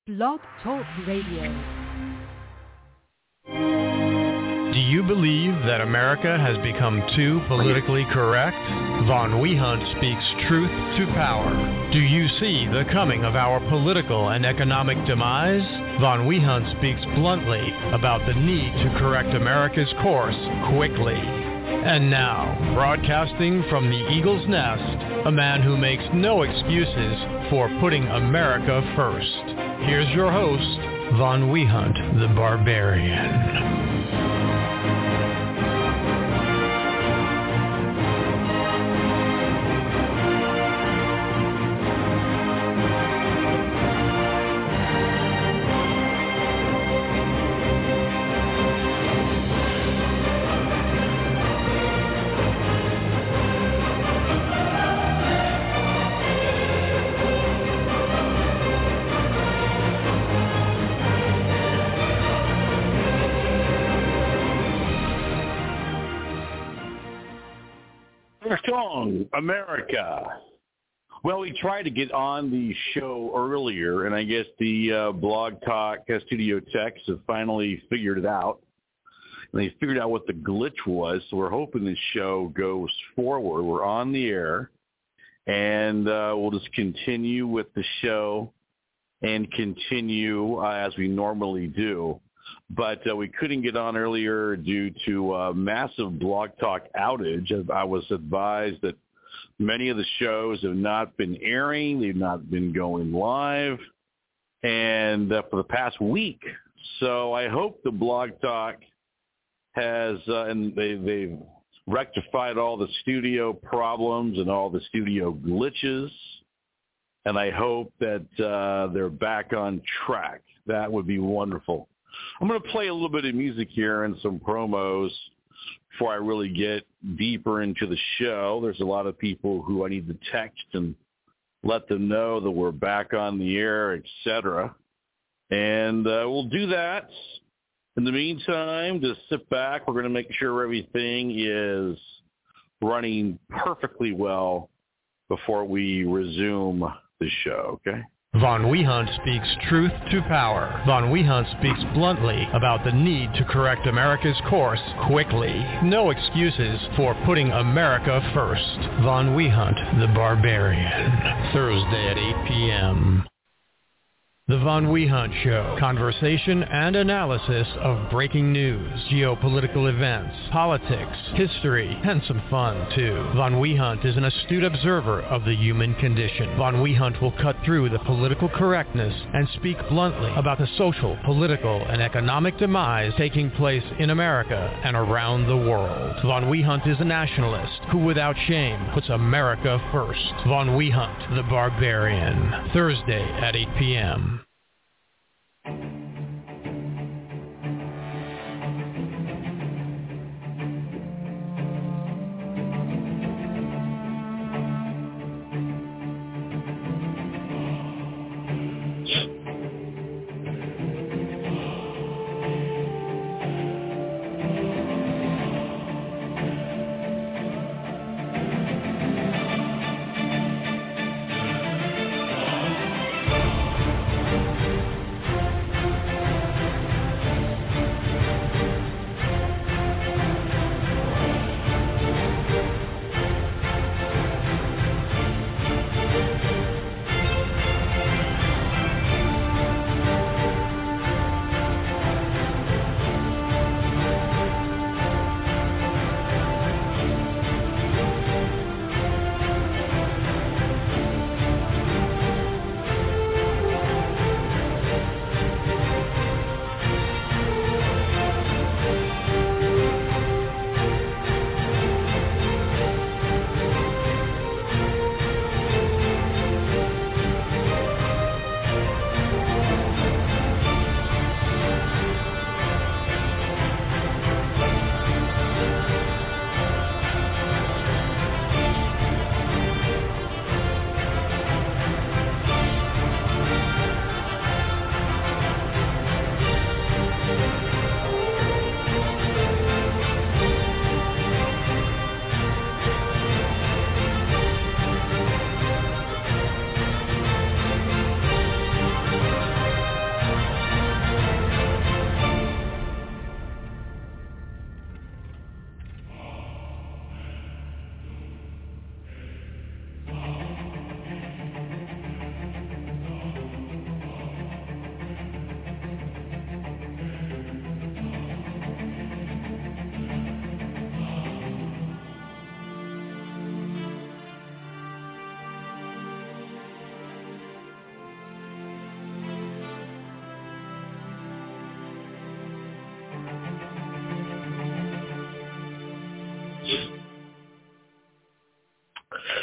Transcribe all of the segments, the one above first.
Blog Talk Radio. Do you believe that America has become too politically correct? Von Wehunt speaks truth to power. Do you see the coming of our political and economic demise? Von Wehunt speaks bluntly about the need to correct America's course quickly. And now, broadcasting from the Eagle's Nest, a man who makes no excuses for putting America first. Here's your host, Von Wehunt, the Barbarian. America. Well, we tried to get on the show earlier, and I guess the Blog Talk studio techs have finally figured it out. And they figured out what the glitch was, so we're hoping this show goes forward. We're on the air, and we'll just continue with the show and continue as we normally do. But we couldn't get on earlier due to a massive Blog Talk outage. I was advised that many of the shows have not been airing. They've not been going live and for the past week. So I hope the Blog Talk has, and they've rectified all the studio problems and all the studio glitches. And I hope that they're back on track. That would be wonderful. I'm going to play a little bit of music here and some promos before I really get deeper into the show. There's a lot of people who I need to text and let them know that we're back on the air, etc. And we'll do that. In the meantime, just sit back. We're going to make sure everything is running perfectly well before we resume the show, okay? Von Wehunt speaks truth to power. Von Wehunt speaks bluntly about the need to correct America's course quickly. No excuses for putting America first. Von Wehunt, the Barbarian. Thursday at 8 p.m. The Von Wehunt Show. Conversation and analysis of breaking news, geopolitical events, politics, history, and some fun, too. Von Wehunt is an astute observer of the human condition. Von Wehunt will cut through the political correctness and speak bluntly about the social, political, and economic demise taking place in America and around the world. Von Wehunt is a nationalist who, without shame, puts America first. Von Wehunt, the Barbarian. Thursday at 8 p.m.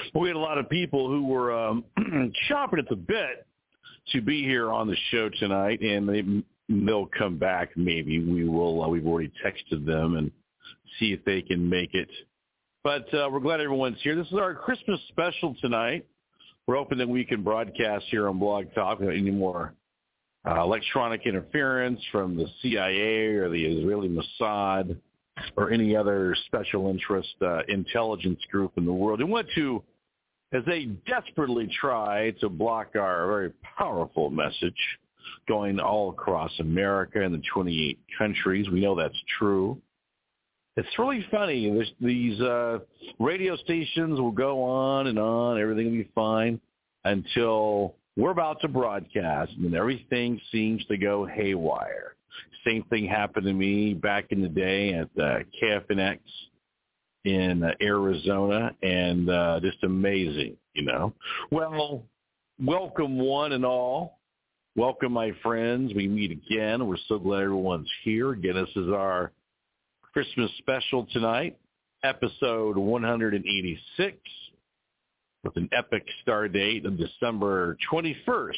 We had a lot of people who were chomping at the bit to be here on the show tonight, and they'll come back. Maybe we've already texted them and see if they can make it. But we're glad everyone's here. This is our Christmas special tonight. We're hoping that we can broadcast here on Blog Talk without any more electronic interference from the CIA or the Israeli Mossad or any other special interest intelligence group in the world. They want to, as they desperately try to block our very powerful message going all across America and the 28 countries. We know that's true. It's really funny. These radio stations will go on, everything will be fine until we're about to broadcast, and everything seems to go haywire. Same thing happened to me back in the day at KFNX in Arizona, and just amazing, you know. Well, welcome one and all. Welcome, my friends. We meet again. We're so glad everyone's here. Again, this is our Christmas special tonight, episode 186, with an epic star date of December 21st,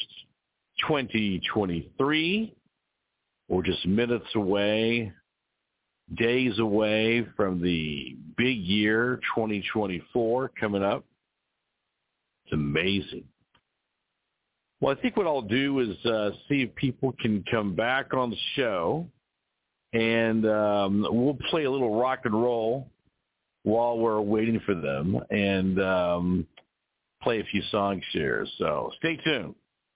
2023. We're just minutes away, days away from the big year 2024 coming up. It's amazing. Well, I think what I'll do is see if people can come back on the show, and we'll play a little rock and roll while we're waiting for them, and play a few songs here. So stay tuned.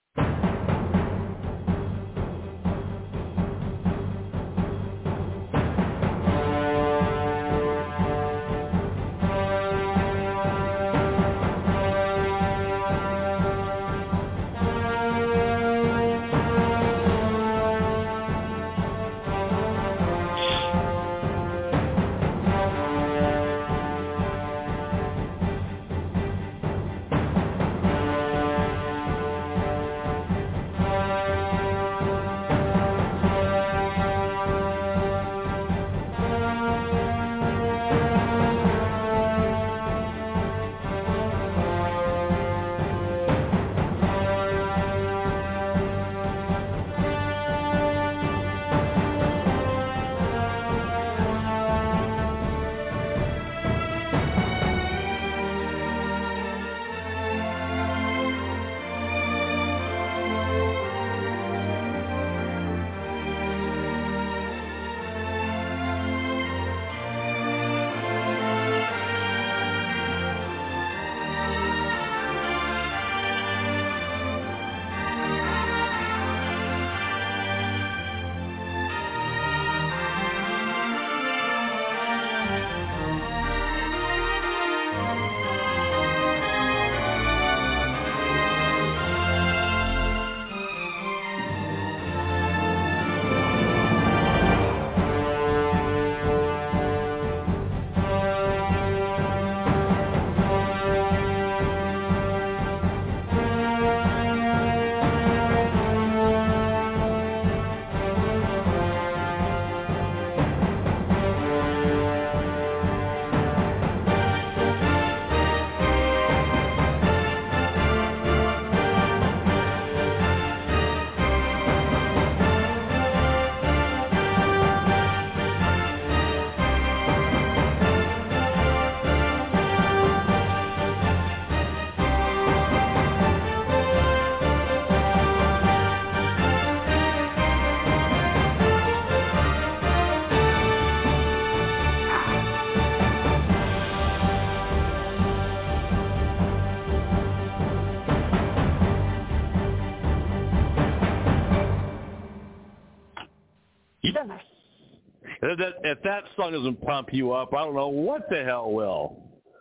If that song doesn't pump you up, I don't know what the hell will.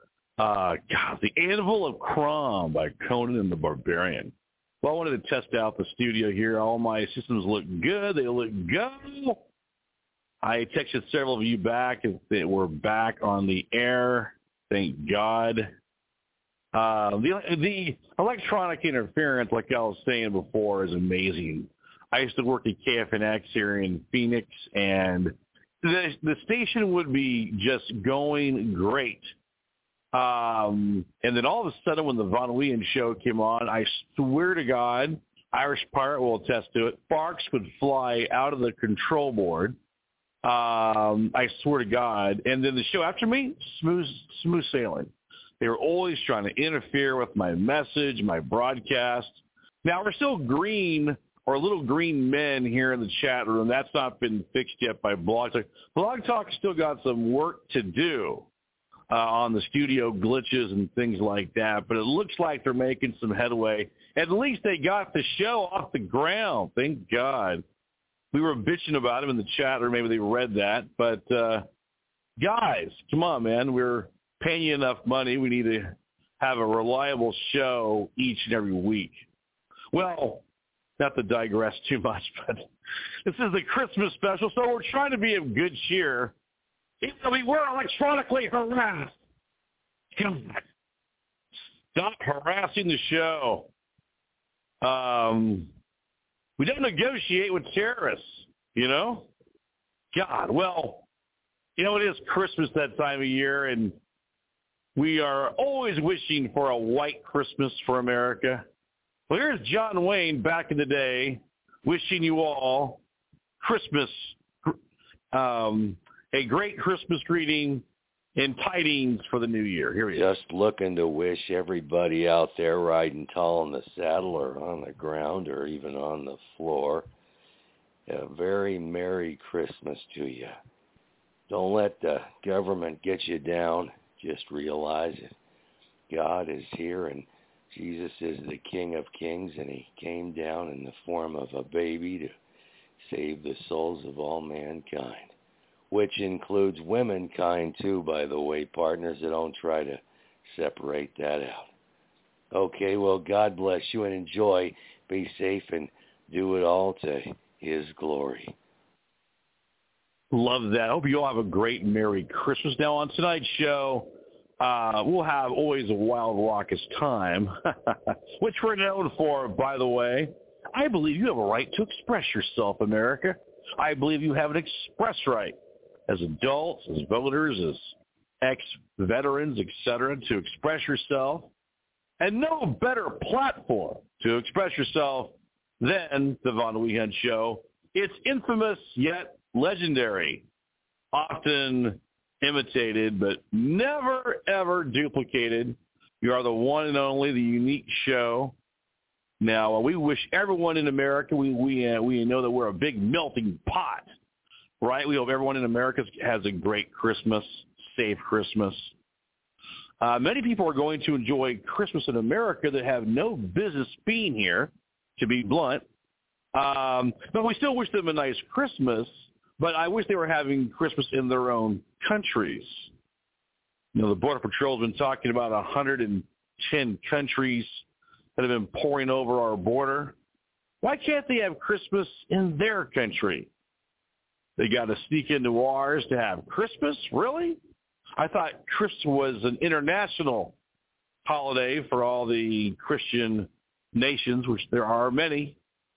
God, The Anvil of Crom by Conan and the Barbarian. Well, I wanted to test out the studio here. All my systems look good. They look good. I texted several of you back if they were back on the air. Thank God. The electronic interference, like I was saying before, is amazing. I used to work at KFNX here in Phoenix, and the station would be just going great And then all of a sudden when the Von Weehen show came on, I swear to God, Irish Pirate will attest to it, sparks would fly out of the control board. I swear to God. And then the show after me, smooth sailing. They were always trying to interfere with my message, my broadcast. Now, we're still green or little green men here in the chat room. That's not been fixed yet by Blog Talk. Blog Talk's still got some work to do on the studio glitches and things like that. But it looks like they're making some headway. At least they got the show off the ground. Thank God. We were bitching about them in the chat, or maybe they read that. But, guys, come on, man. We're paying you enough money. We need to have a reliable show each and every week. Well, not to digress too much, but this is the Christmas special, so we're trying to be of good cheer. Even though we were electronically harassed. God, stop harassing the show. We don't negotiate with terrorists, you know? God, well, you know, it is Christmas that time of year, and we are always wishing for a white Christmas for America. Well, here's John Wayne back in the day wishing you all Christmas, a great Christmas greeting and tidings for the new year. Here he is. Just looking to wish everybody out there riding tall in the saddle or on the ground or even on the floor a very Merry Christmas to you. Don't let the government get you down. Just realize it. God is here, and Jesus is the King of Kings, and he came down in the form of a baby to save the souls of all mankind, which includes womankind too, by the way, partners. So don't try to separate that out. Okay, well, God bless you and enjoy. Be safe and do it all to his glory. Love that. I hope you all have a great Merry Christmas. Now, on tonight's show, we'll have always a wild, raucous time, which we're known for, by the way. I believe you have a right to express yourself, America. I believe you have an express right as adults, as voters, as ex-veterans, etc., to express yourself. And no better platform to express yourself than the Von Weehen Show. It's infamous yet legendary, often imitated, but never, ever duplicated. You are the one and only, the unique show. Now, we wish everyone in America, we know that we're a big melting pot, right? We hope everyone in America has a great Christmas, safe Christmas. Many people are going to enjoy Christmas in America that have no business being here, to be blunt. But we still wish them a nice Christmas, but I wish they were having Christmas in their own countries. You know, the Border Patrol has been talking about 110 countries that have been pouring over our border. Why can't they have Christmas in their country? They got to sneak into ours to have Christmas? Really? I thought Christmas was an international holiday for all the Christian nations, which there are many.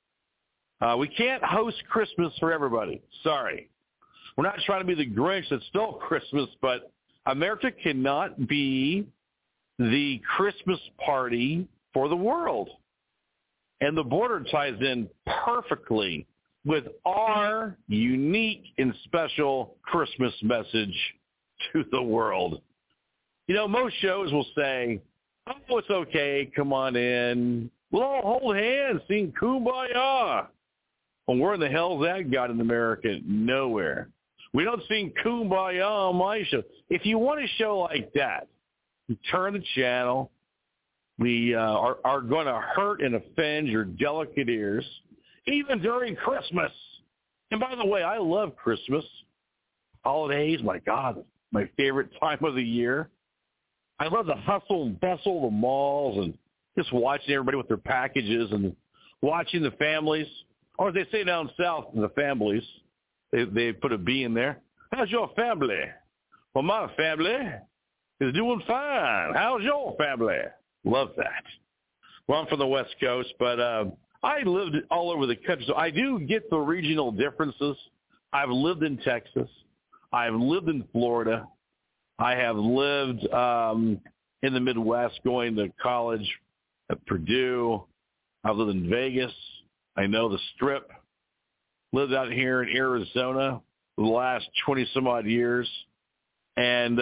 We can't host Christmas for everybody. Sorry. We're not trying to be the Grinch that stole Christmas, but America cannot be the Christmas party for the world. And the border ties in perfectly with our unique and special Christmas message to the world. You know, most shows will say, oh, it's okay, come on in. We'll all hold hands, sing Kumbaya. Well, where in the hell is that got in America? Nowhere. We don't sing Kumbaya on my show. If you want a show like that, you turn the channel. We are going to hurt and offend your delicate ears, even during Christmas. And by the way, I love Christmas. Holidays, my God, my favorite time of the year. I love the hustle and bustle of the malls and just watching everybody with their packages and watching the families. Or as they say down south, the families, they put a B in there. How's your family? Well, my family is doing fine. How's your family? Love that. Well, I'm from the West Coast, but I lived all over the country, so I do get the regional differences. I've lived in Texas. I've lived in Florida. I have lived in the Midwest, going to college at Purdue. I've lived in Vegas. I know the Strip. Lived out here in Arizona for the last 20-some-odd years. And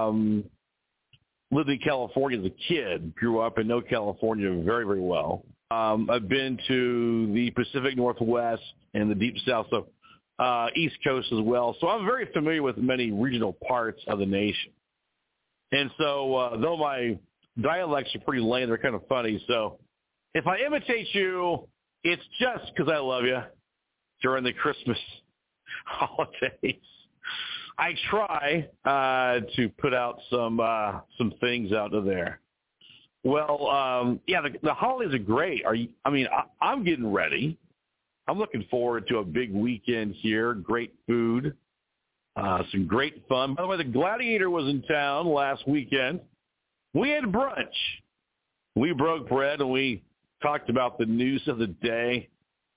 lived in California as a kid. Grew up and know California very, very well. I've been to the Pacific Northwest and the Deep South, so East Coast as well. So I'm very familiar with many regional parts of the nation. And so though my dialects are pretty lame, they're kind of funny. So if I imitate you, it's just because I love you during the Christmas holidays. I try to put out some things out of there. Well, the holidays are great. I'm getting ready. I'm looking forward to a big weekend here. Great food, some great fun. By the way, the Gladiator was in town last weekend. We had brunch. We broke bread and we talked about the news of the day.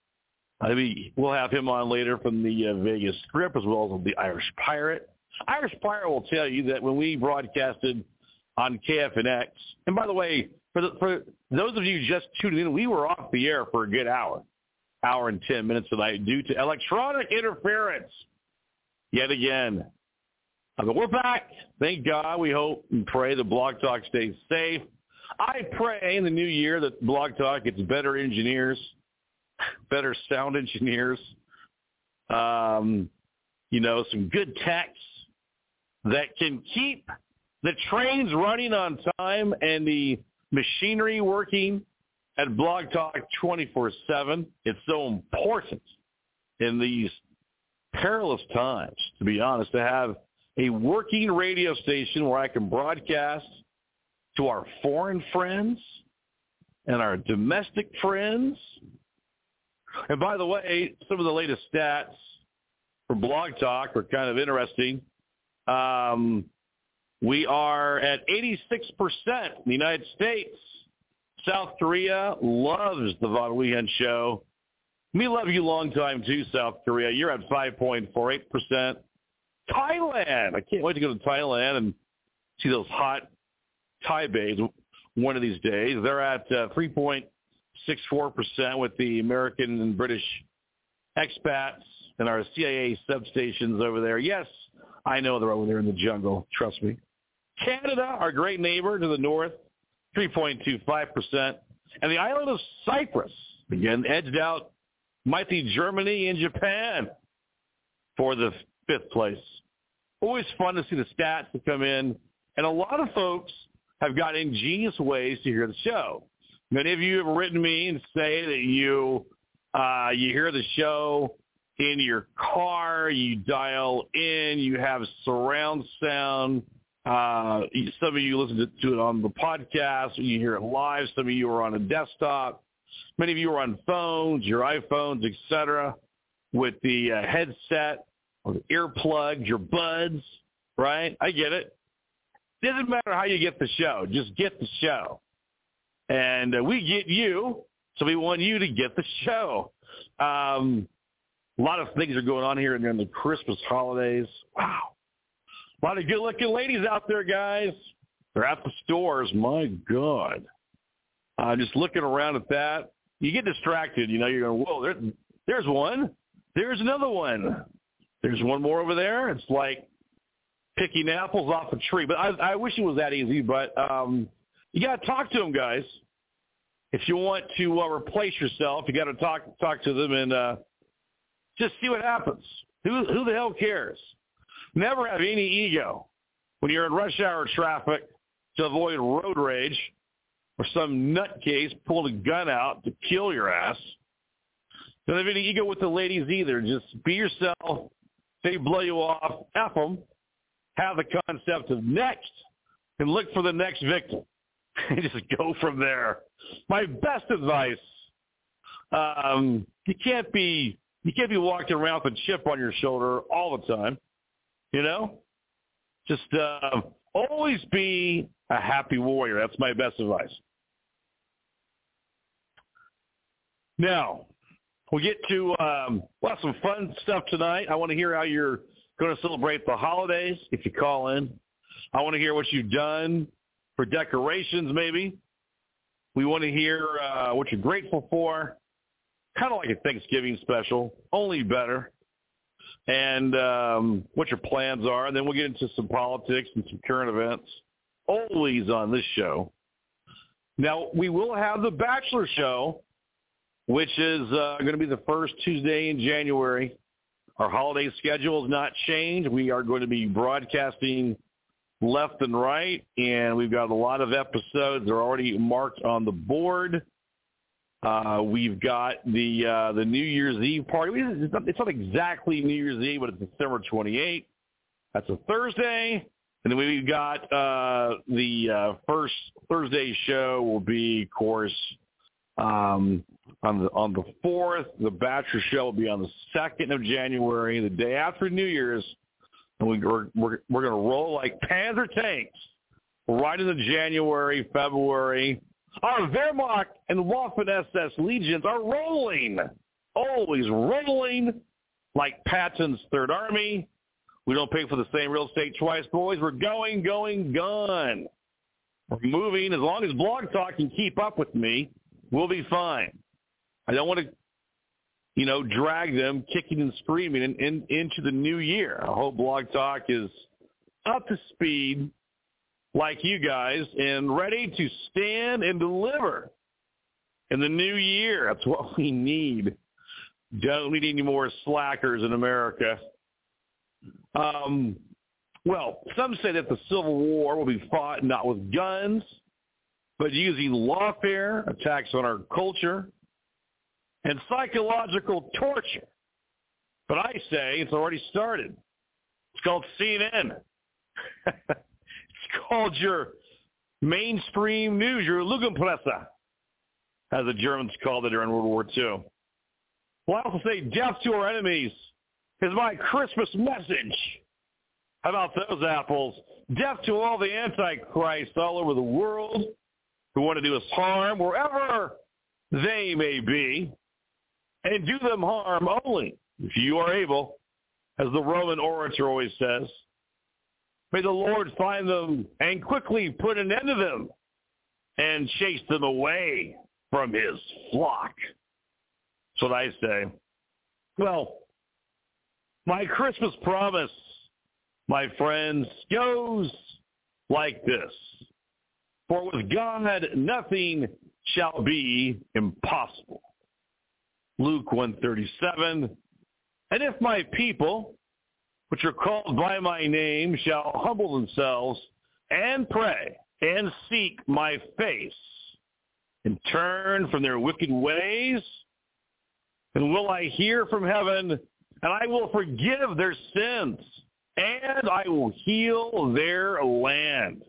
We'll have him on later from the Vegas Strip as well as the Irish Pirate. Irish Pirate will tell you that when we broadcasted on KFNX, and by the way, for those of you just tuning in, we were off the air for a good hour and 10 minutes tonight due to electronic interference yet again. But we're back. Thank God. We hope and pray that Blog Talk stays safe. I pray in the new year that Blog Talk gets better engineers, better sound engineers, some good techs that can keep the trains running on time and the machinery working at Blog Talk 24/7. It's so important in these perilous times, to be honest, to have a working radio station where I can broadcast to our foreign friends and our domestic friends. And by the way, some of the latest stats for Blog Talk are kind of interesting. We are at 86% in the United States. South Korea loves the Von Weekend Show. We love you long time too, South Korea. You're at 5.48%. Thailand. I can't wait to go to Thailand and see those hot Thai babes one of these days. They're at 3.64% with the American and British expats and our CIA substations over there. Yes, I know they're over there in the jungle. Trust me. Canada, our great neighbor to the north, 3.25%. And the island of Cyprus, again, edged out mighty Germany and Japan for the fifth place. Always fun to see the stats that come in. And a lot of folks have got ingenious ways to hear the show. Many of you have written me and say that you hear the show in your car, you dial in, you have surround sound. Some of you listen to it on the podcast, you hear it live. Some of you are on a desktop. Many of you are on phones, your iPhones, etc., with the headset or the earplugs, your buds, right? I get it. Doesn't matter how you get the show. Just get the show. And we get you, so we want you to get the show. A lot of things are going on here during the Christmas holidays. Wow. A lot of good-looking ladies out there, guys. They're at the stores. My God. Just looking around at that. You get distracted. You're going, whoa, there's one. There's another one. There's one more over there. It's like picking apples off a tree. But I wish it was that easy. But you got to talk to them, guys. If you want to replace yourself, you got to talk to them and just see what happens. Who the hell cares? Never have any ego when you're in rush hour traffic to avoid road rage or some nutcase pulled a gun out to kill your ass. Don't have any ego with the ladies either. Just be yourself. They blow you off. F them. Have the concept of next and look for the next victim. And just go from there. My best advice, you can't be walking around with a chip on your shoulder all the time. Just always be a happy warrior. That's my best advice. Now, we'll get to some fun stuff tonight. I want to hear how you're going to celebrate the holidays if you call in. I want to hear what you've done for decorations, maybe. We want to hear what you're grateful for. Kind of like a Thanksgiving special, only better. And what your plans are. And then we'll get into some politics and some current events. Always on this show. Now, we will have the Bachelor Show, which is going to be the first Tuesday in January. Our holiday schedule has not changed. We are going to be broadcasting left and right, and we've got a lot of episodes. They're already marked on the board. We've got the New Year's Eve party. It's not exactly New Year's Eve, but it's December 28th. That's a Thursday. And then we've got the first Thursday show will be, of course, on the 4th. The Bachelor Show will be on the 2nd of January, the day after New Year's. And we're going to roll like Panzer tanks right into January, February. Our Wehrmacht and Waffen-SS legions are rolling, always rolling like Patton's Third Army. We don't pay for the same real estate twice, boys. We're going, gone. We're moving. As long as Blog Talk can keep up with me, we'll be fine. I don't want to, drag them kicking and screaming into the new year. I hope Blog Talk is up to speed like you guys and ready to stand and deliver in the new year. That's what we need. Don't need any more slackers in America. Well, some say that the Civil War will be fought not with guns, but using lawfare, attacks on our culture, and psychological torture. But I say it's already started. It's called CNN. It's called your mainstream news, your Lügenpresse, as the Germans called it during World War II. Well, I also say death to our enemies is my Christmas message. How about those apples? Death to all the antichrists all over the world who want to do us harm wherever they may be, and do them harm only if you are able, as the Roman orator always says. May the Lord find them and quickly put an end to them and chase them away from his flock. That's what I say. Well, my Christmas promise, my friends, goes like this. For with God, nothing shall be impossible. Luke 1:37. And if my people, which are called by my name, shall humble themselves and pray and seek my face and turn from their wicked ways, then will I hear from heaven, and I will forgive their sins, and I will heal their land.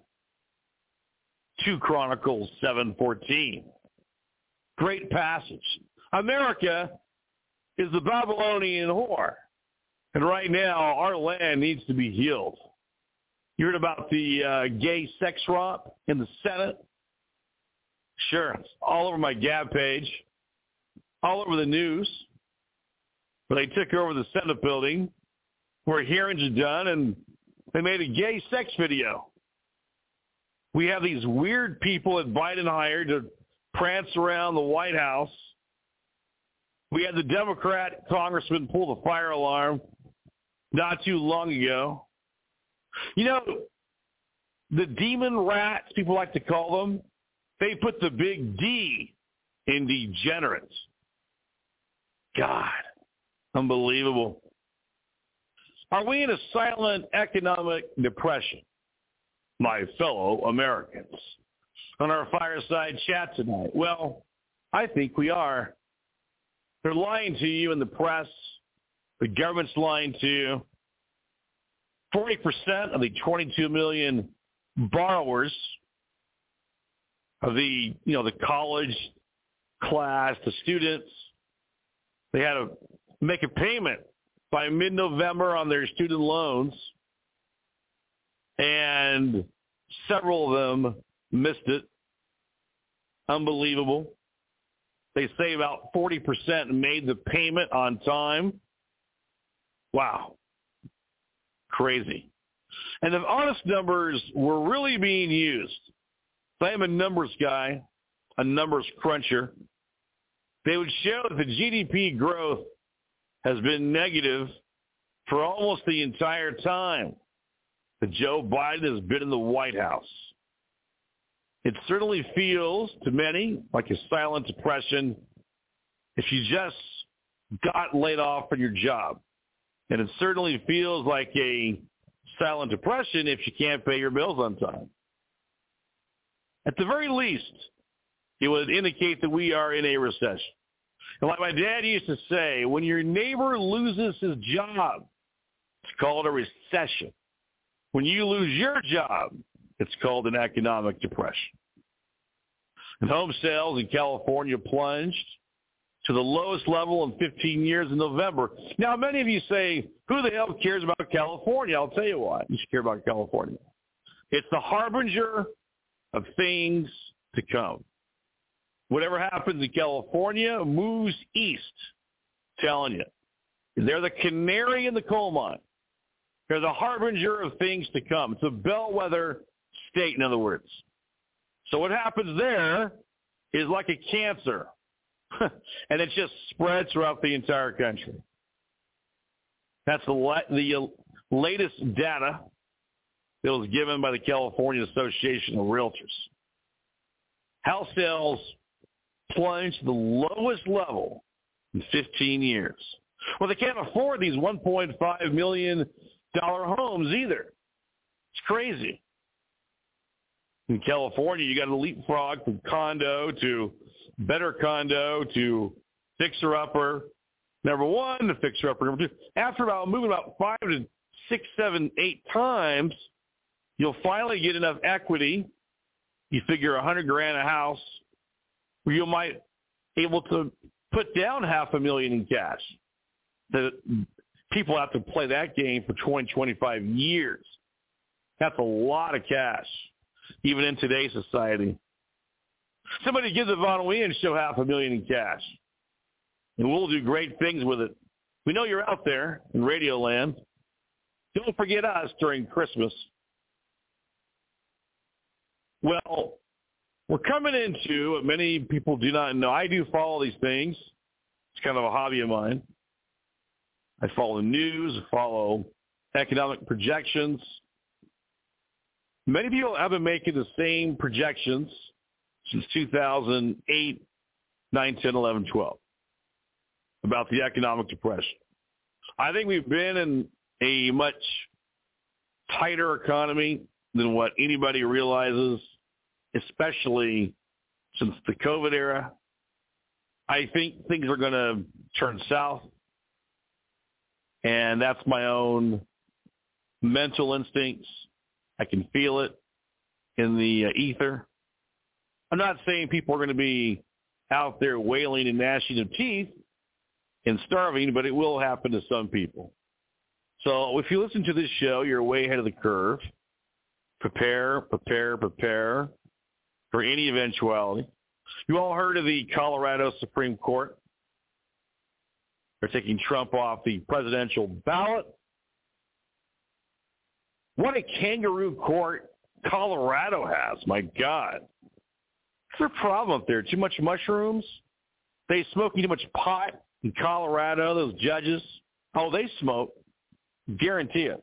2 Chronicles 7:14. Great passage. America is the Babylonian whore. And right now, our land needs to be healed. You heard about the gay sex romp in the Senate? Sure. It's all over my Gab page, all over the news. But they took over the Senate building where hearings are done, and they made a gay sex video. We have these weird people that Biden hired to prance around the White House. We had the Democrat congressman pull the fire alarm not too long ago. The demon rats, people like to call them, they put the big D in degenerates. God, unbelievable. Are we in a silent economic depression, my fellow Americans? On our fireside chat tonight, well, I think we are. They're lying to you in the press. The government's lying to you. 40% of the 22 million borrowers of the college class, the students, they had to make a payment by mid-November on their student loans, and several of them missed it. Unbelievable. They say about 40% made the payment on time. Wow. Crazy. And if honest numbers were really being used, I am a numbers guy, a numbers cruncher, they would show that the GDP growth has been negative for almost the entire time that Joe Biden has been in the White House. It certainly feels to many like a silent depression if you just got laid off from your job. And it certainly feels like a silent depression if you can't pay your bills on time. At the very least, it would indicate that we are in a recession. And like my dad used to say, when your neighbor loses his job, it's called a recession. When you lose your job, it's called an economic depression. And home sales in California plunged to the lowest level in 15 years in November. Now, many of you say, who the hell cares about California? I'll tell you why you should care about California. It's the harbinger of things to come. Whatever happens in California moves east, I'm telling you. They're the canary in the coal mine. They're the harbinger of things to come. It's a bellwether state, in other words. So what happens there is like a cancer, and it just spreads throughout the entire country. That's the latest data that was given by the California Association of Realtors. House sales plunged to the lowest level in 15 years. Well, they can't afford these $1.5 million homes either. It's crazy. In California, you got to leapfrog from condo to better condo to fixer-upper. Number one, the fixer-upper. Number two, after moving about 5 to 6, 7, 8 times, you'll finally get enough equity. You figure $100,000 a house, where you might be able to put down $500,000 in cash. The people have to play that game for 20, 25 years. That's a lot of cash, even in today's society. Somebody give the Von Wien show $500,000 in cash, and we'll do great things with it. We know you're out there in Radio Land. Don't forget us during Christmas. Well, we're coming into what many people do not know. I do follow these things. It's kind of a hobby of mine. I follow the news, I follow economic projections. Many people have been making the same projections since 2008, 9, 10, 11, 12 about the economic depression. I think we've been in a much tighter economy than what anybody realizes, especially since the COVID era. I think things are going to turn south, and that's my own mental instincts. I can feel it in the ether. I'm not saying people are going to be out there wailing and gnashing of teeth and starving, but it will happen to some people. So if you listen to this show, you're way ahead of the curve. Prepare for any eventuality. You all heard of the Colorado Supreme Court. They're taking Trump off the presidential ballot. What a kangaroo court Colorado has, my God. What's their problem up there? Too much mushrooms? They smoking too much pot in Colorado, those judges? Oh, they smoke. Guarantee it.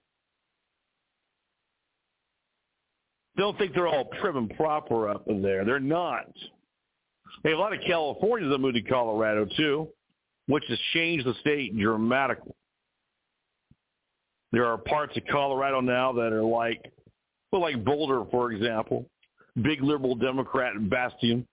Don't think they're all prim and proper up in there. They're not. They have a lot of Californians that moved to Colorado, too, which has changed the state dramatically. There are parts of Colorado now that are like Boulder, for example, big liberal Democrat bastion.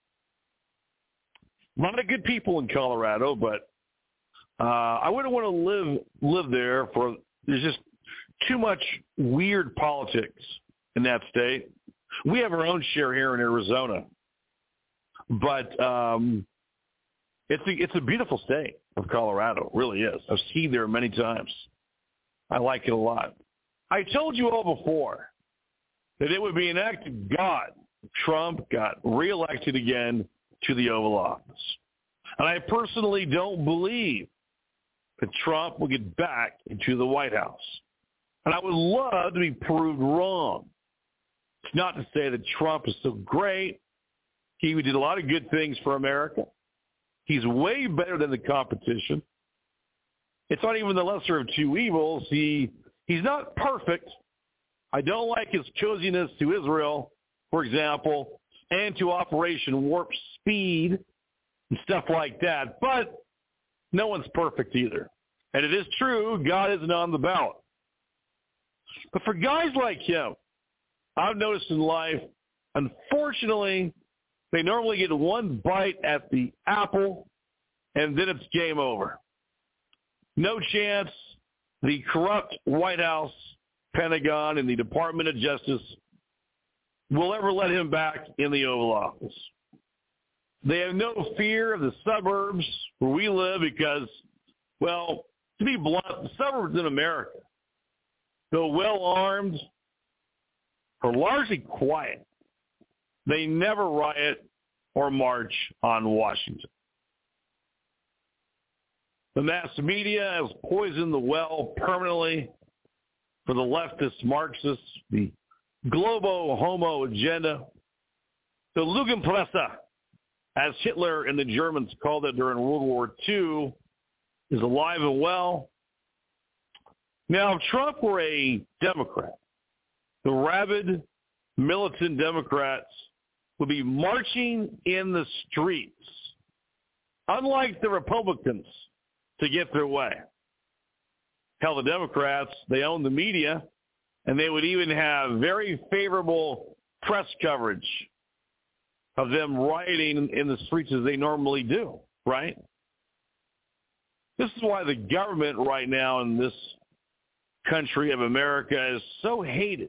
A lot of good people in Colorado, but I wouldn't want to live there. There's just too much weird politics in that state. We have our own share here in Arizona, but it's a beautiful state of Colorado. It really is. I've skied there many times. I like it a lot. I told you all before that it would be an act of God if Trump got reelected again to the Oval Office. And I personally don't believe that Trump will get back into the White House. And I would love to be proved wrong. It's not to say that Trump is so great. He did a lot of good things for America. He's way better than the competition. It's not even the lesser of two evils. He's not perfect. I don't like his coziness to Israel, for example, and to Operation Warp Speed and stuff like that. But no one's perfect either. And it is true, God isn't on the ballot. But for guys like him, I've noticed in life, unfortunately, they normally get one bite at the apple, and then it's game over. No chance the corrupt White House, Pentagon, and the Department of Justice will ever let him back in the Oval Office. They have no fear of the suburbs where we live because, well, to be blunt, the suburbs in America, though well-armed, are largely quiet. They never riot or march on Washington. The mass media has poisoned the well permanently for the leftist Marxists, the globo-homo agenda. The Lügenpresse, as Hitler and the Germans called it during World War II, is alive and well. Now, if Trump were a Democrat, the rabid, militant Democrats would be marching in the streets, unlike the Republicans, to get their way. Hell, the Democrats, they own the media, and they would even have very favorable press coverage of them rioting in the streets as they normally do, right? This is why the government right now in this country of America is so hated.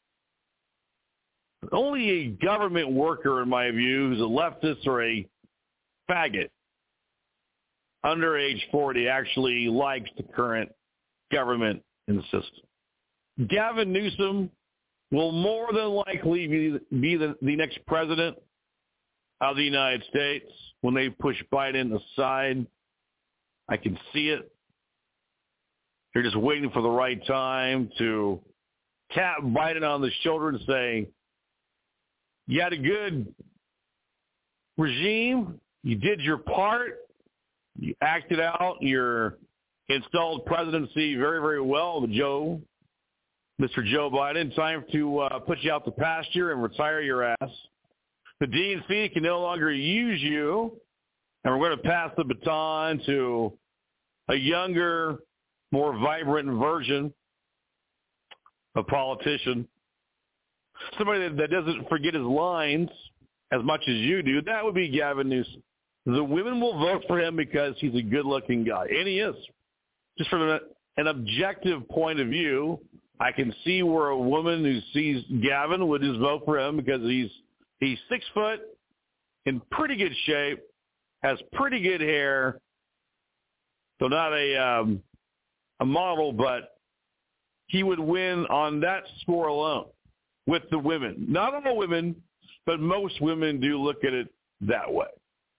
Only a government worker, in my view, who's a leftist or a faggot under age 40 actually likes the current government and system. Gavin Newsom will more than likely be the next president of the United States when they push Biden aside. I can see it. They're just waiting for the right time to tap Biden on the shoulder and say, you had a good regime. You did your part. You acted out your installed presidency very, very well, Mr. Joe Biden. Time to put you out the pasture and retire your ass. The DNC can no longer use you, and we're going to pass the baton to a younger, more vibrant version of politician. Somebody that doesn't forget his lines as much as you do. That would be Gavin Newsom. The women will vote for him because he's a good-looking guy, and he is. Just from an objective point of view, I can see where a woman who sees Gavin would just vote for him because he's 6 foot, in pretty good shape, has pretty good hair, so not a model, but he would win on that score alone with the women. Not all women, but most women do look at it that way.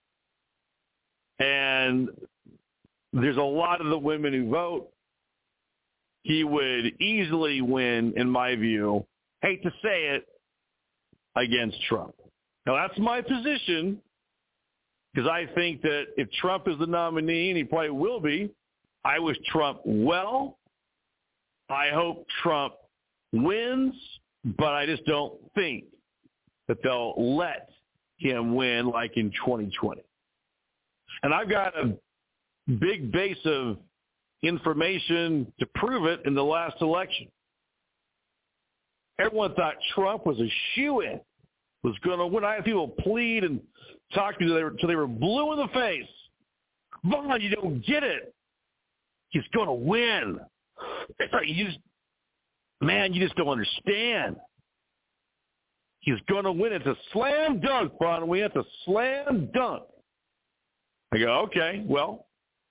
And there's a lot of the women who vote. He would easily win, in my view, hate to say it, against Trump. Now, that's my position, because I think that if Trump is the nominee, and he probably will be, I wish Trump well. I hope Trump wins, but I just don't think that they'll let him win like in 2020. And I've got a big base of information to prove it in the last election. Everyone thought Trump was a shoo-in, was going to win. I had people plead and talk to me until they were blue in the face. Vaughn, you don't get it. He's going to win. It's like you just don't understand. He's going to win. It's a slam dunk, Vaughn. It's a slam dunk. I go, okay, well,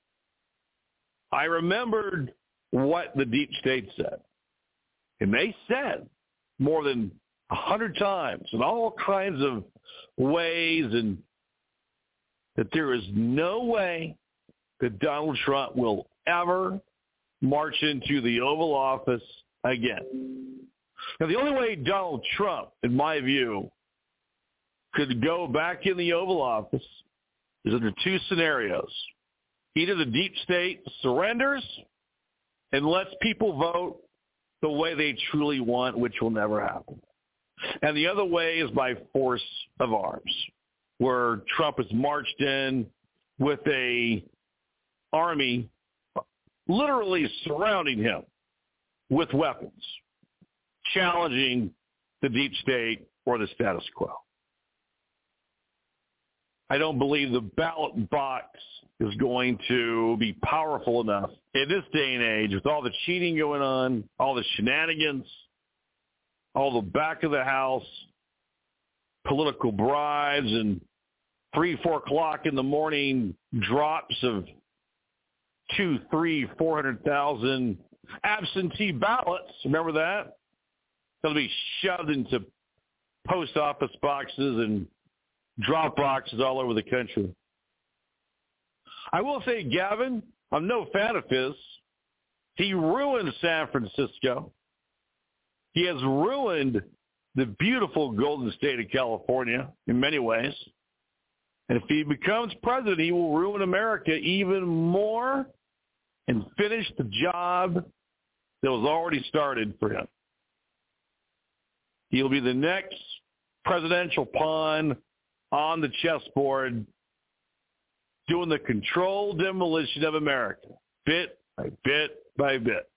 I remembered what the deep state said. And they said more than 100 times in all kinds of ways and that there is no way that Donald Trump will ever march into the Oval Office again. Now, the only way Donald Trump, in my view, could go back in the Oval Office is under two scenarios. Either the deep state surrenders and lets people vote the way they truly want, which will never happen. And the other way is by force of arms, where Trump has marched in with a army literally surrounding him with weapons, challenging the deep state or the status quo. I don't believe the ballot box is going to be powerful enough in this day and age with all the cheating going on, all the shenanigans, all the back of the house political bribes and 3, 4 o'clock in the morning drops of 2, 3, 400,000 absentee ballots. Remember that? They'll be shoved into post office boxes and drop boxes all over the country. I will say, Gavin, I'm no fan of his. He ruined San Francisco. He has ruined the beautiful Golden State of California in many ways. And if he becomes president, he will ruin America even more and finish the job that was already started for him. He'll be the next presidential pawn on the chessboard doing the controlled demolition of America, bit by bit by bit.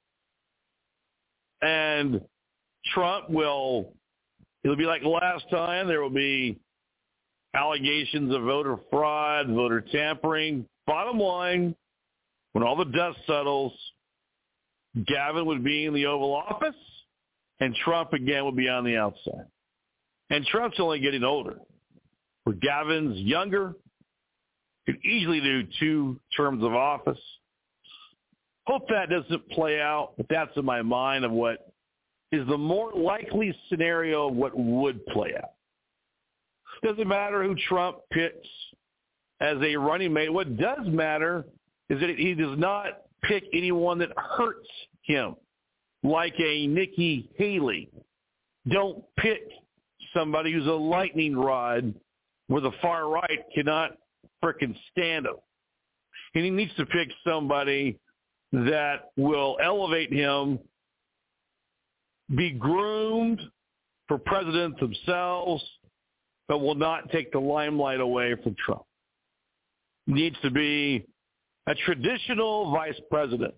And Trump it'll be like last time. There will be allegations of voter fraud, voter tampering. Bottom line, when all the dust settles, Gavin would be in the Oval Office, and Trump again would be on the outside. And Trump's only getting older. Where Gavin's younger, could easily do 2 terms of office. Hope that doesn't play out, but that's in my mind of what is the more likely scenario of what would play out. Doesn't matter who Trump picks as a running mate. What does matter is that he does not pick anyone that hurts him, like a Nikki Haley. Don't pick somebody who's a lightning rod where the far right cannot frickin' stand him. And he needs to pick somebody that will elevate him, be groomed for presidents themselves, but will not take the limelight away from Trump. Needs to be a traditional vice president.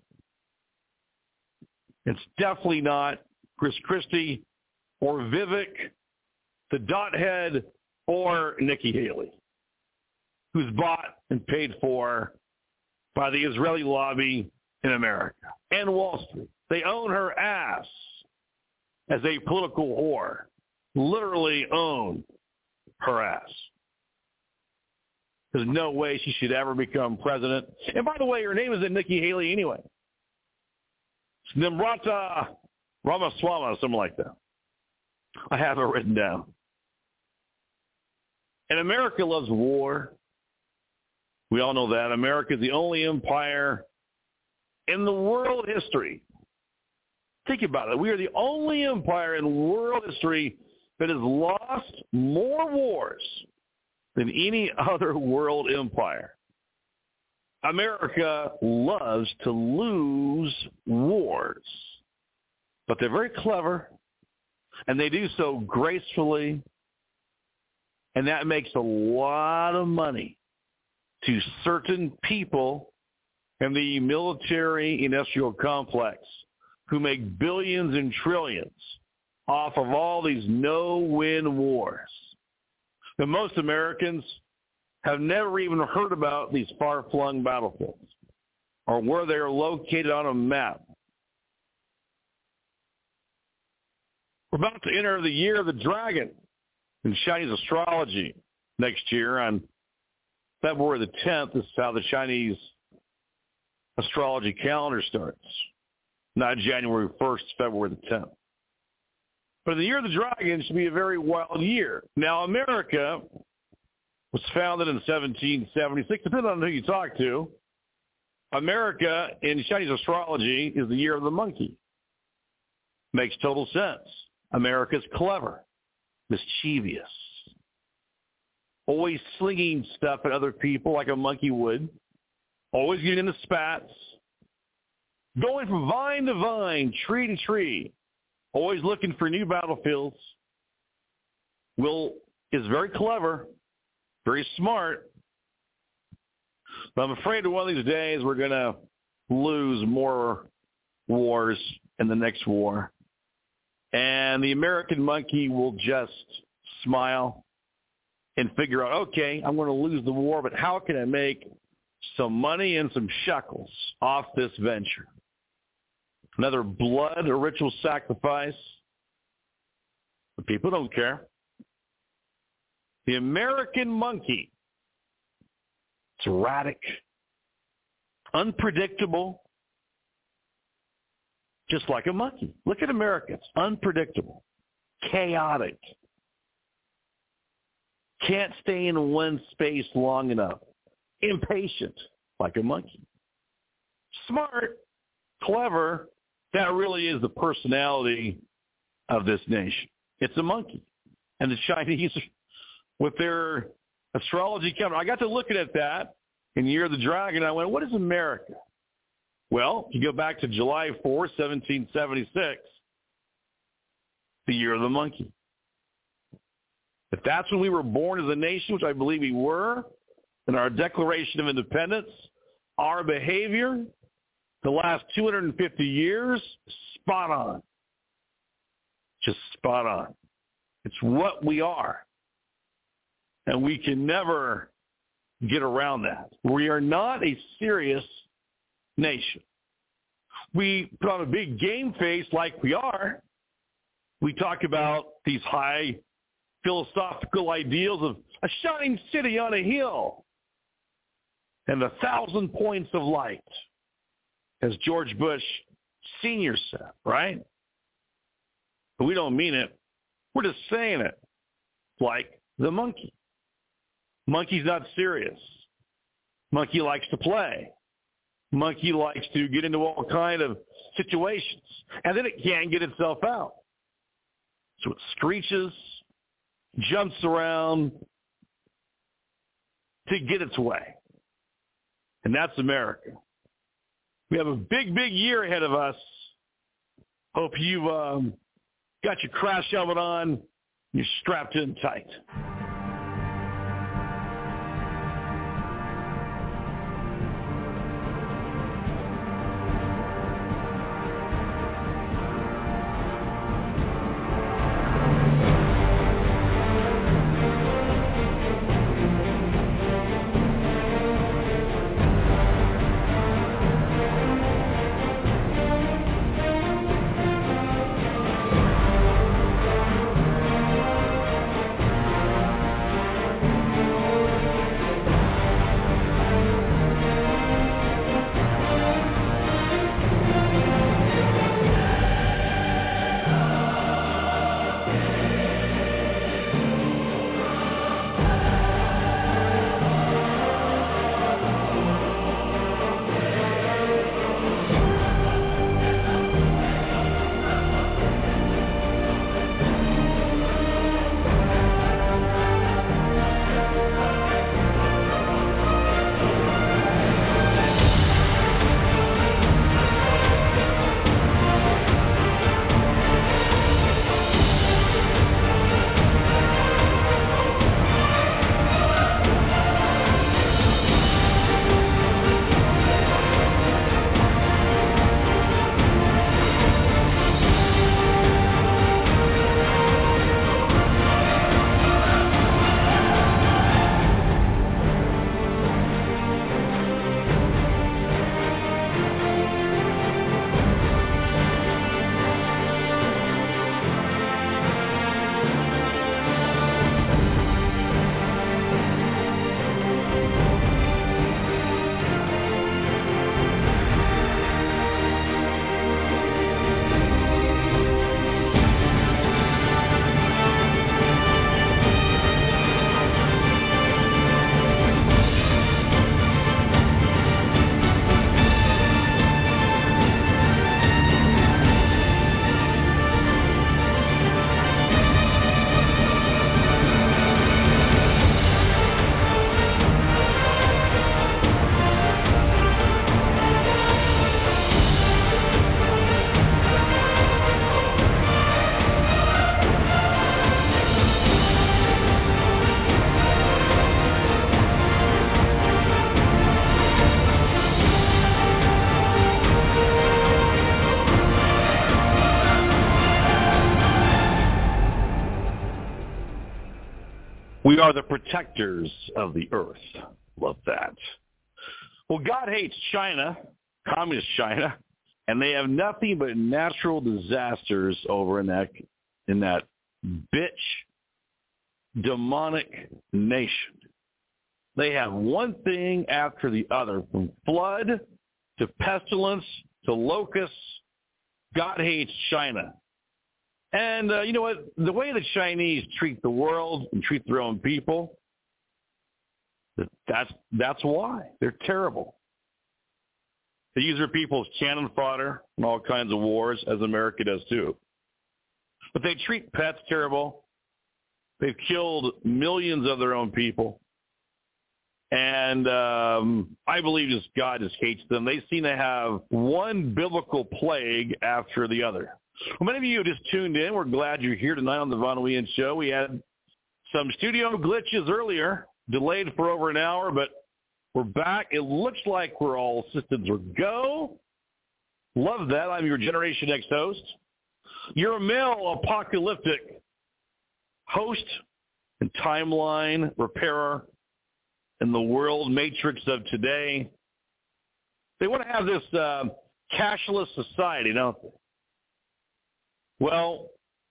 It's definitely not Chris Christie or Vivek, the dot head, or Nikki Haley, who's bought and paid for by the Israeli lobby in America and Wall Street. They own her ass as a political whore, literally own her ass. There's no way she should ever become president. And by the way, her name isn't Nikki Haley anyway. It's Nimrata Ramaswamy, something like that. I have it written down. And America loves war. We all know that. America is the only empire in the world history. Think about it. We are the only empire in world history that has lost more wars than any other world empire. America loves to lose wars, but they're very clever, and they do so gracefully, and that makes a lot of money to certain people in the military-industrial complex who make billions and trillions off of all these no-win wars. And most Americans have never even heard about these far-flung battlefields or where they are located on a map. We're about to enter the year of the dragon in Chinese astrology next year on February the 10th. This is how the Chinese astrology calendar starts. Not January 1st, February the 10th. But the year of the dragon should be a very wild year. Now, America was founded in 1776. Depending on who you talk to, America in Chinese astrology is the year of the monkey. Makes total sense. America's clever, mischievous, always slinging stuff at other people like a monkey would, always getting into spats, going from vine to vine, tree to tree, always looking for new battlefields. Will is very clever, very smart, but I'm afraid that one of these days we're going to lose more wars in the next war. And the American monkey will just smile and figure out, okay, I'm going to lose the war, but how can I make some money and some shekels off this venture? Another blood or ritual sacrifice. But people don't care. The American monkey, it's erratic, unpredictable, just like a monkey. Look at America. It's unpredictable, chaotic, can't stay in one space long enough, impatient, like a monkey. Smart, clever, that really is the personality of this nation. It's a monkey. And the Chinese, with their astrology calendar, I got to looking at that in Year of the Dragon. I went, what is America? Well, you go back to July 4, 1776, the Year of the Monkey. If that's when we were born as a nation, which I believe we were, in our Declaration of Independence, our behavior the last 250 years, spot on. Just spot on. It's what we are. And we can never get around that. We are not a serious nation. We put on a big game face like we are. We talk about these high philosophical ideals of a shining city on a hill and 1,000 points of light, as George Bush Sr. said, right? But we don't mean it. We're just saying it like the monkey. Monkey's not serious. Monkey likes to play. Monkey likes to get into all kind of situations, and then it can't get itself out. So it screeches, jumps around to get its way. And that's America. We have a big, big year ahead of us. Hope you've got your crash helmet on, you're strapped in tight. We are the protectors of the earth. Love that. Well, God hates China, communist China, and they have nothing but natural disasters over in that bitch demonic nation. They have one thing after the other, from flood to pestilence to locusts. God hates China. And you know what? The way the Chinese treat the world and treat their own people, that's why. They're terrible. They use their people as cannon fodder in all kinds of wars, as America does too. But they treat pets terrible. They've killed millions of their own people. And I believe God just hates them. They seem to have one biblical plague after the other. Well, many of you just tuned in. We're glad you're here tonight on the Von Wien Show. We had some studio glitches earlier, delayed for over an hour, but we're back. It looks like we're all systems are go. Love that. I'm your Generation X host. You're a male apocalyptic host and timeline repairer in the world matrix of today. They want to have this cashless society, don't they? Well,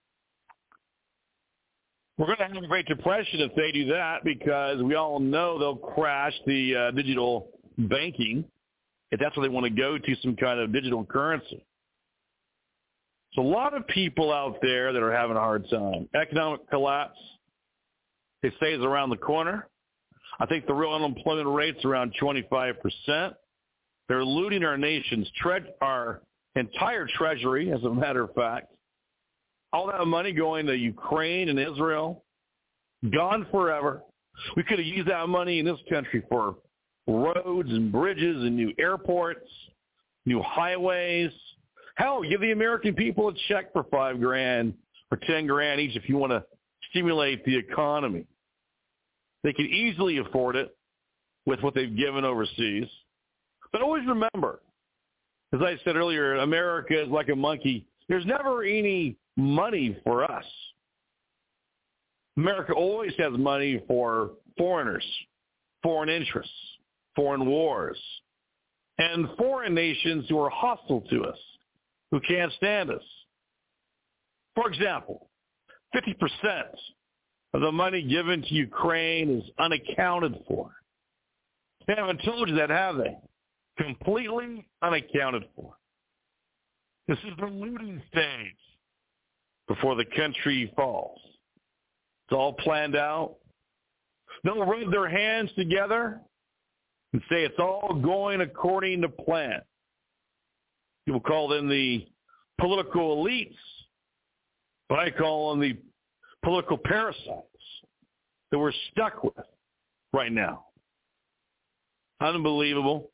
we're going to have a Great Depression if they do that, because we all know they'll crash the digital banking if that's where they want to go to, some kind of digital currency. So a lot of people out there that are having a hard time. Economic collapse, they say, is around the corner. I think the real unemployment rate's around 25%. They're looting our nation's our entire treasury, as a matter of fact. All that money going to Ukraine and Israel, gone forever. We could have used that money in this country for roads and bridges and new airports, new highways. Hell, give the American people a check for $5,000 or $10,000 each if you want to stimulate the economy. They can easily afford it with what they've given overseas. But always remember, as I said earlier, America is like a monkey. There's never any money for us. America always has money for foreigners, foreign interests, foreign wars, and foreign nations who are hostile to us, who can't stand us. For example, 50% of the money given to Ukraine is unaccounted for. They haven't told you that, have they? Completely unaccounted for. This is the looting stage before the country falls. It's all planned out. They'll rub their hands together and say it's all going according to plan. People call them the political elites, but I call them the political parasites that we're stuck with right now. Unbelievable.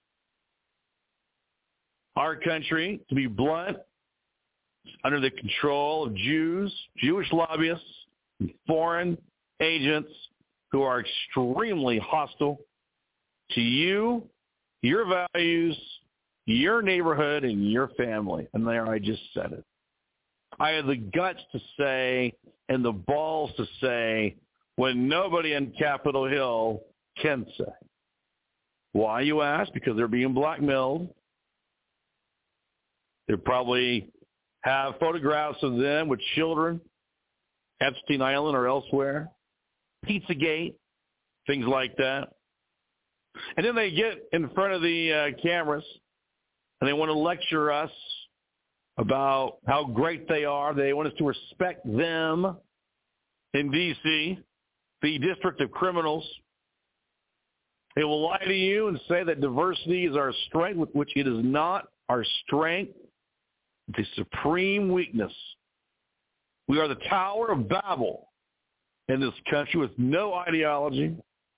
Our country, to be blunt, is under the control of Jews, Jewish lobbyists, and foreign agents who are extremely hostile to you, your values, your neighborhood, and your family. And there, I just said it. I have the guts to say and the balls to say when nobody on Capitol Hill can say. Why, you ask? Because they're being blackmailed. They probably have photographs of them with children, Epstein Island or elsewhere, Pizzagate, things like that. And then they get in front of the cameras and they want to lecture us about how great they are. They want us to respect them in D.C., the District of Criminals. They will lie to you and say that diversity is our strength, which it is not our strength. It's a supreme weakness. We are the Tower of Babel in this country with no ideology,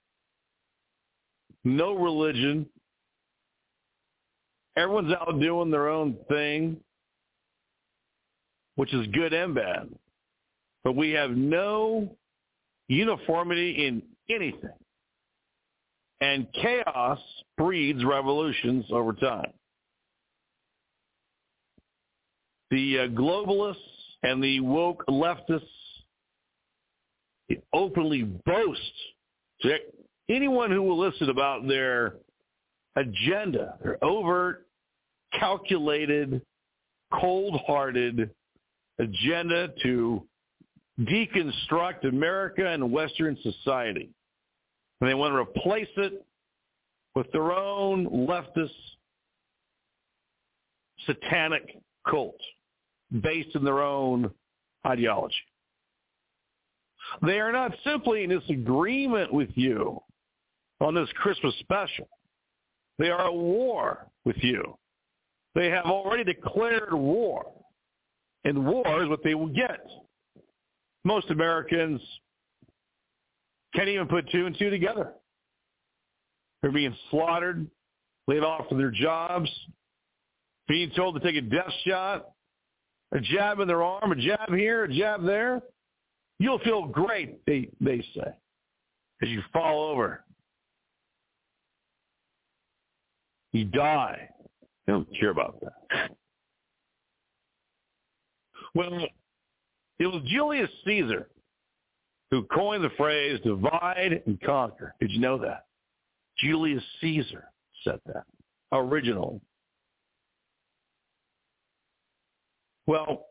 no religion. Everyone's out doing their own thing, which is good and bad. But we have no uniformity in anything. And chaos breeds revolutions over time. The globalists and the woke leftists He openly boasts to anyone who will listen about their agenda, their overt, calculated, cold-hearted agenda to deconstruct America and Western society. And they want to replace it with their own leftist satanic cult based in their own ideology. They are not simply in disagreement with you on this Christmas special. They are at war with you. They have already declared war. And war is what they will get. Most Americans can't even put two and two together. They're being slaughtered, laid off from their jobs, being told to take a death shot, a jab in their arm, a jab here, a jab there. You'll feel great, they say, as you fall over. You die. They don't care about that. Well, it was Julius Caesar who coined the phrase divide and conquer. Did you know that? Julius Caesar said that originally. Well,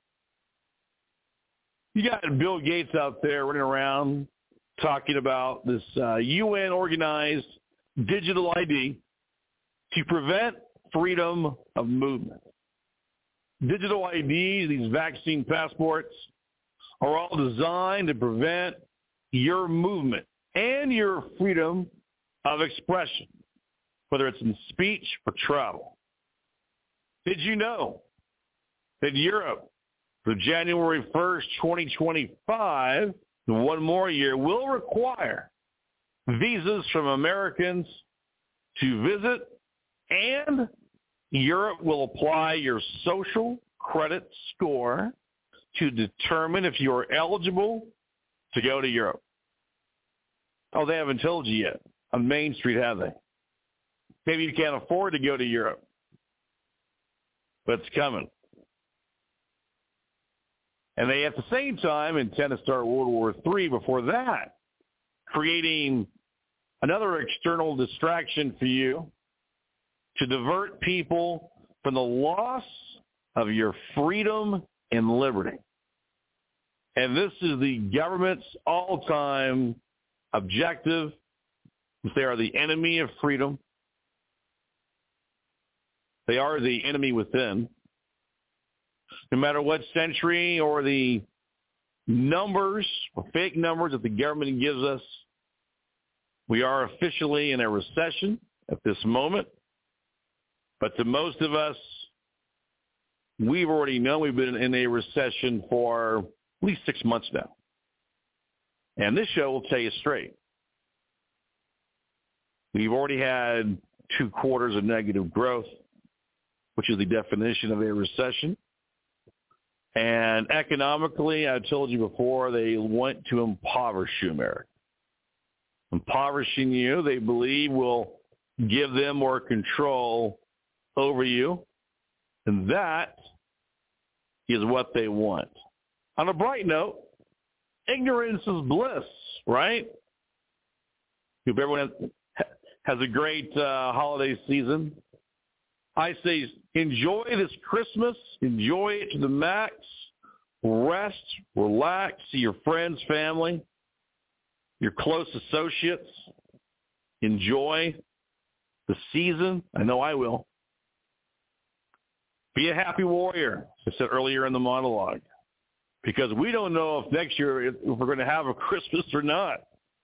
you got Bill Gates out there running around talking about this UN-organized digital ID to prevent freedom of movement. Digital IDs, these vaccine passports, are all designed to prevent your movement and your freedom of expression, whether it's in speech or travel. Did you know that Europe, for January 1st, 2025, one more year, will require visas from Americans to visit, and Europe will apply your social credit score to determine if you are eligible to go to Europe. Oh, they haven't told you yet on Main Street, have they? Maybe you can't afford to go to Europe, but it's coming. And they, at the same time, intend to start World War III before that, creating another external distraction for you to divert people from the loss of your freedom and liberty. And this is the government's all-time objective. They are the enemy of freedom. They are the enemy within. No matter what century or the numbers or fake numbers that the government gives us, we are officially in a recession at this moment. But to most of us, we've already known we've been in a recession for at least 6 months now. And this show will tell you straight. We've already had 2 quarters of negative growth, which is the definition of a recession. And economically, I told you before, they want to impoverish you, America. Impoverishing you, they believe, will give them more control over you. And that is what they want. On a bright note, ignorance is bliss, right? Hope everyone has a great holiday season. I say enjoy this Christmas. Enjoy it to the max. Rest, relax, see your friends, family, your close associates. Enjoy the season. I know I will. Be a happy warrior, as I said earlier in the monologue, because we don't know if next year if we're going to have a Christmas or not.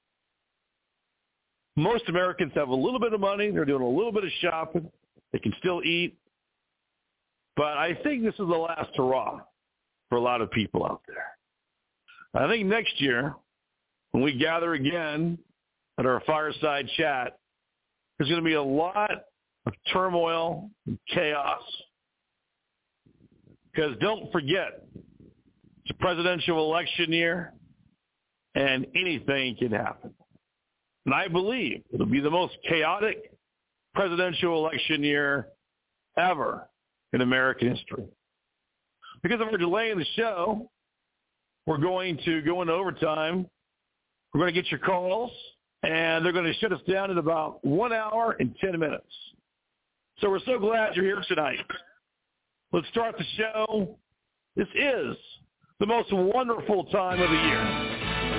Most Americans have a little bit of money. They're doing a little bit of shopping. They can still eat. But I think this is the last hurrah for a lot of people out there. I think next year, when we gather again at our fireside chat, there's going to be a lot of turmoil and chaos. Because don't forget, it's a presidential election year, and anything can happen. And I believe it'll be the most chaotic presidential election year ever in American history. Because of our delay in the show, we're going to go into overtime We're going to get your calls, and they're going to shut us down in about 1 hour and 10 minutes. So we're so glad you're here tonight. Let's start the show. This is the most wonderful time of the year.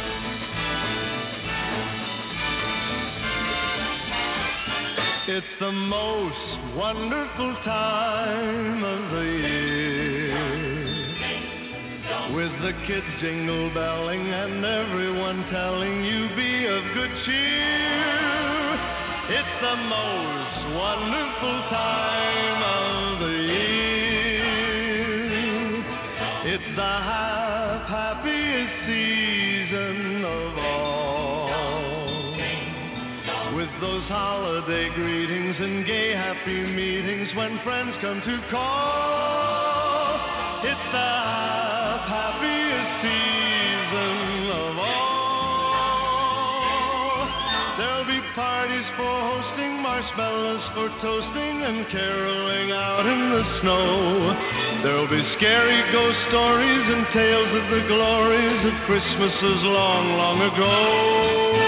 It's the most wonderful time of the year, with the kids jingle belling and everyone telling you be of good cheer. It's the most wonderful time of the year. It's the happiest season of all, with those holiday greetings and gay happy meetings when friends come to call. It's the happiest season of all. There'll be parties for hosting, marshmallows for toasting, and caroling out in the snow. There'll be scary ghost stories and tales of the glories of Christmases long, long ago.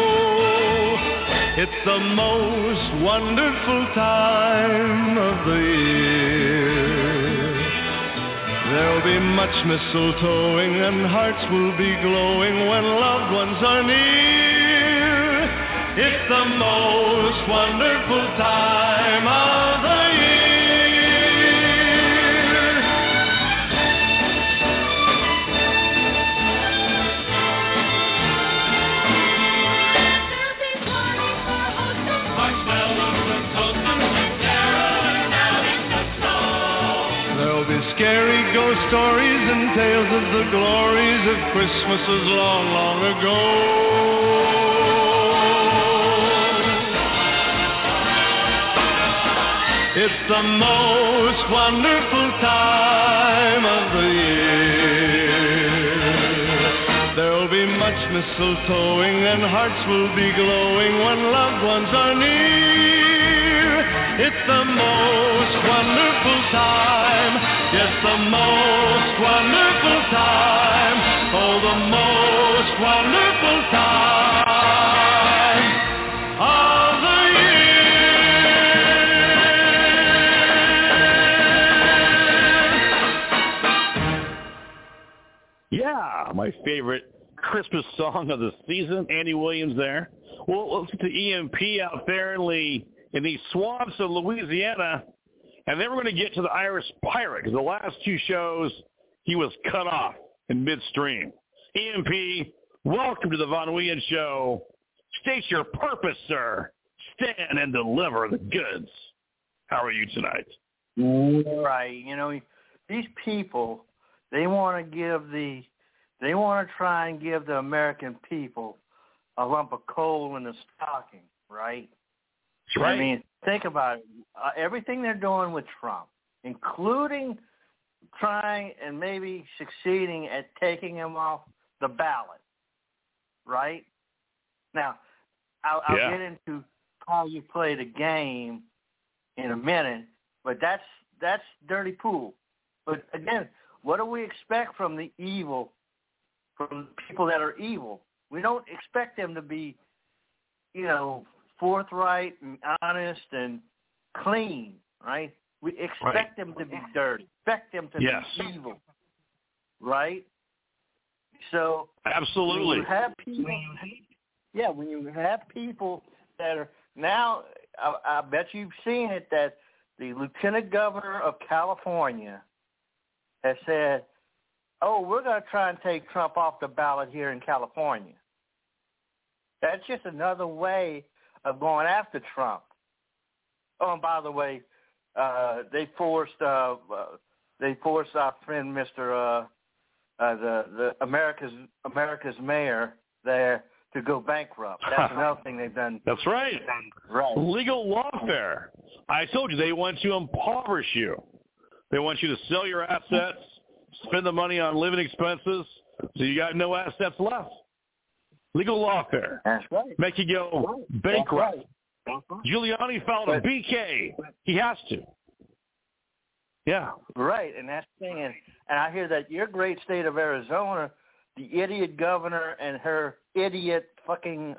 It's the most wonderful time of the year. There'll be much mistletoeing and hearts will be glowing when loved ones are near. It's the most wonderful time of the year. Scary ghost stories and tales of the glories of Christmases long, long ago. It's the most wonderful time of the year. There'll be much mistletoeing and hearts will be glowing when loved ones are near. It's the most wonderful time. Yes, the most wonderful time. Oh, the most wonderful time of the year. Yeah, my favorite Christmas song of the season. Andy Williams there. Well, let's get to EMP out there in the swamps of Louisiana. And then we're going to get to the Irish Pirate, because the last two shows, he was cut off in midstream. EMP, welcome to the Von Weyen Show. State your purpose, sir. Stand and deliver the goods. How are you tonight? Right. You know, these people, they want to try and give the American people a lump of coal in the stocking, right? That's right. I mean, think about it. Everything they're doing with Trump, including trying and maybe succeeding at taking him off the ballot, right? Now, I'll get into how you play the game in a minute, but that's dirty pool. But again, what do we expect from the evil, from people that are evil? We don't expect them to be, forthright and honest and clean, right? We expect them to be dirty, expect them to be evil, right? So absolutely, when you have people that are now, I bet you've seen it, that the Lieutenant Governor of California has said, "Oh, we're going to try and take Trump off the ballot here in California." That's just another way of going after Trump. Oh, and by the way, they forced our friend Mr. The America's mayor there to go bankrupt. That's another thing they've done. That's right. Right. Legal lawfare. I told you, they want to impoverish you. They want you to sell your assets, spend the money on living expenses, so you got no assets left. Legal lawfare. That's right. Make you go bankrupt. That's right. Giuliani filed a BK. He has to. Yeah. Right, and that's the thing. And I hear that your great state of Arizona, the idiot governor and her idiot fucking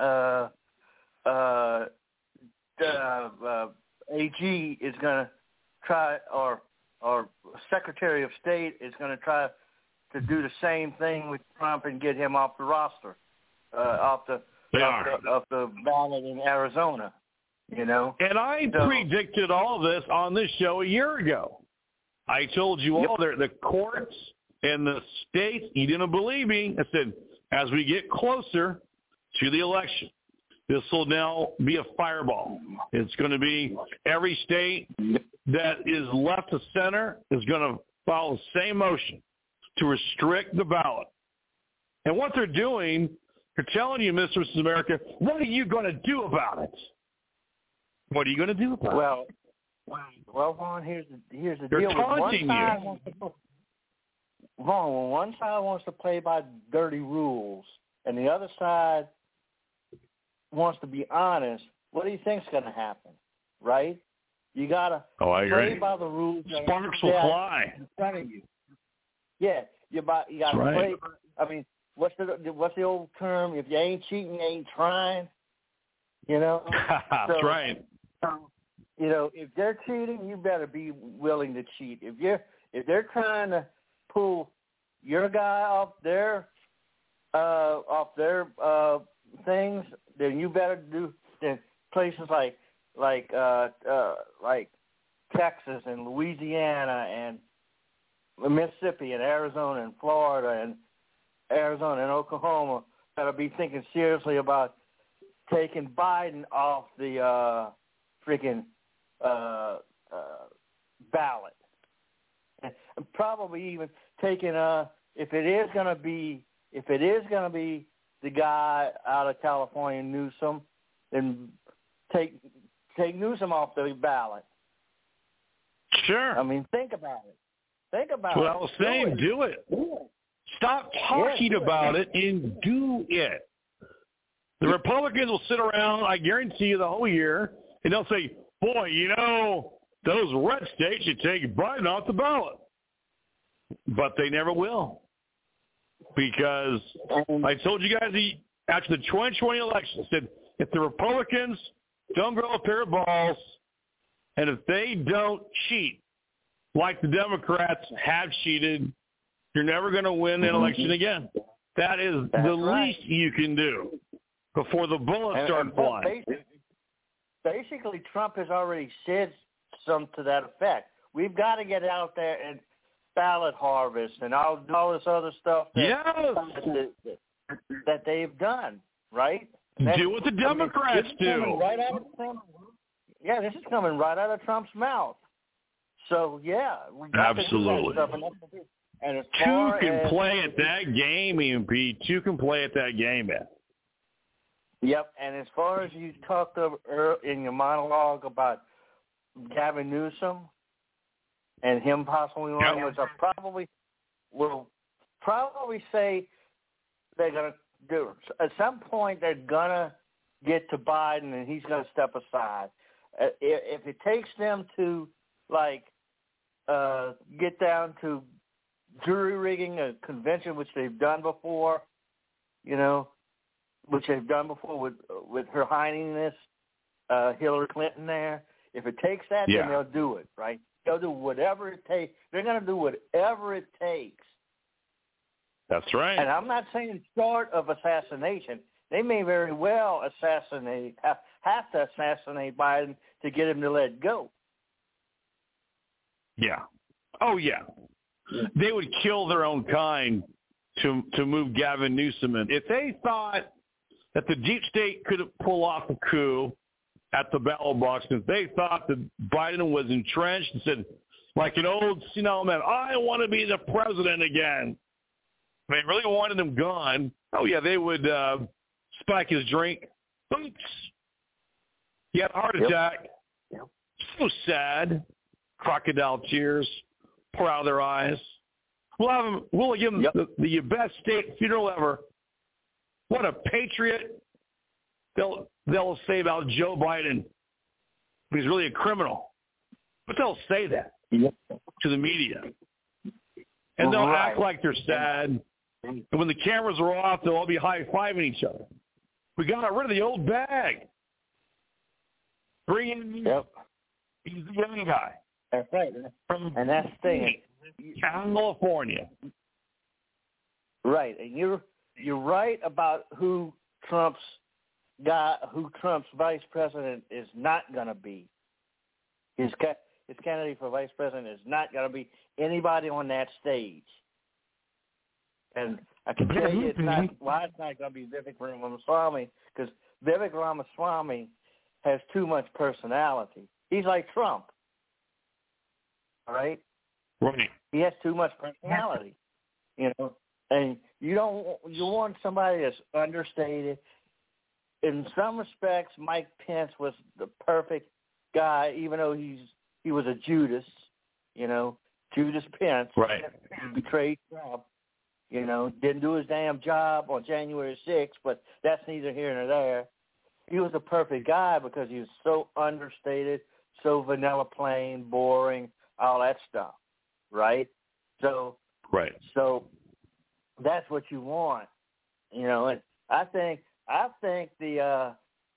AG is going to try, or Secretary of State is going to try to do the same thing with Trump and get him off the roster, off the ballot in Arizona, you know. And I predicted all this on this show a year ago. I told you all the courts and the states, you didn't believe me. I said, as we get closer to the election, this will now be a fireball. It's going to be every state that is left of center is going to follow the same motion to restrict the ballot. And what they're doing, they're telling you, Mr. and Mrs. America, what are you going to do about it? What are you going to do about it? Well, Vaughn, here's the they're deal. Taunting you. Vaughn, when one side wants to play by dirty rules and the other side wants to be honest, what do you think's going to happen, right? You got to play by the rules. Sparks will fly in front of you. Yeah, you got to play. I mean, what's the old term? If you ain't cheating, you ain't trying. You know. That's right. You know, if they're cheating, you better be willing to cheat. If they're trying to pull your guy off their things, then you better do. Then places like Texas and Louisiana and Mississippi and Arizona and Florida and Arizona and Oklahoma better be thinking seriously about taking Biden off the freaking ballot, and probably even taking if it is going to be the guy out of California, Newsom, then take Newsom off the ballot. Sure. I mean, think about it. Think about what I was saying. Do it. Stop talking about it and do it. The Republicans will sit around, I guarantee you, the whole year, and they'll say, boy, you know, those red states should take Biden off the ballot. But they never will. Because I told you guys after the 2020 election, I said, if the Republicans don't grow a pair of balls, and if they don't cheat like the Democrats have cheated, you're never going to win an election again. That is the least you can do before the bullets start flying. Basically, Trump has already said something to that effect. We've got to get out there and ballot harvest and all this other stuff that they've done, right? Do what the Democrats do. Right out of Trump. Yeah, this is coming right out of Trump's mouth. So, yeah. We got absolutely. To do that stuff. And two can play at that game, EMP. Two can play at that game, man. Yep, and as far as you talked in your monologue about Gavin Newsom and him possibly running, which I will probably say they're going to do. At some point, they're going to get to Biden, and he's going to step aside. If it takes them to, get down to jury rigging a convention, which they've done before, which they've done before with Her Highness Hillary Clinton there. If it takes that, then they'll do it, right? They'll do whatever it takes. They're going to do whatever it takes. That's right. And I'm not saying short of assassination. They may very well have to assassinate Biden to get him to let go. Yeah. Oh, yeah. They would kill their own kind to move Gavin Newsom in. If they thought that the deep state could pull off a coup at the ballot box, if they thought that Biden was entrenched and said, like an old senile man, I want to be the president again. They really wanted him gone. Oh, yeah, they would spike his drink. Oops. He had a heart attack. Yep. So sad. Crocodile tears pour out of their eyes. We'll give him the best state funeral ever. What a patriot. They'll say about Joe Biden. He's really a criminal. But they'll say that to the media. And they'll act like they're sad. And when the cameras are off, they'll all be high-fiving each other. We got rid of the old bag. Bring in he's the young guy. That's right. And that's the thing. California. Right. And you're right about who Trump's vice president is not going to be. His candidate for vice president is not going to be anybody on that stage. And I can tell you it's not going to be Vivek Ramaswamy, because Vivek Ramaswamy has too much personality. He's like Trump. All right? Right. He has too much personality. You know, and you want somebody that's understated. In some respects, Mike Pence was the perfect guy, even though he was a Judas, you know, Judas Pence. Right. He betrayed Trump, you know, didn't do his damn job on January 6th, but that's neither here nor there. He was a perfect guy because he was so understated, so vanilla plain, boring, all that stuff, right? So that's what you want, you know. And I think the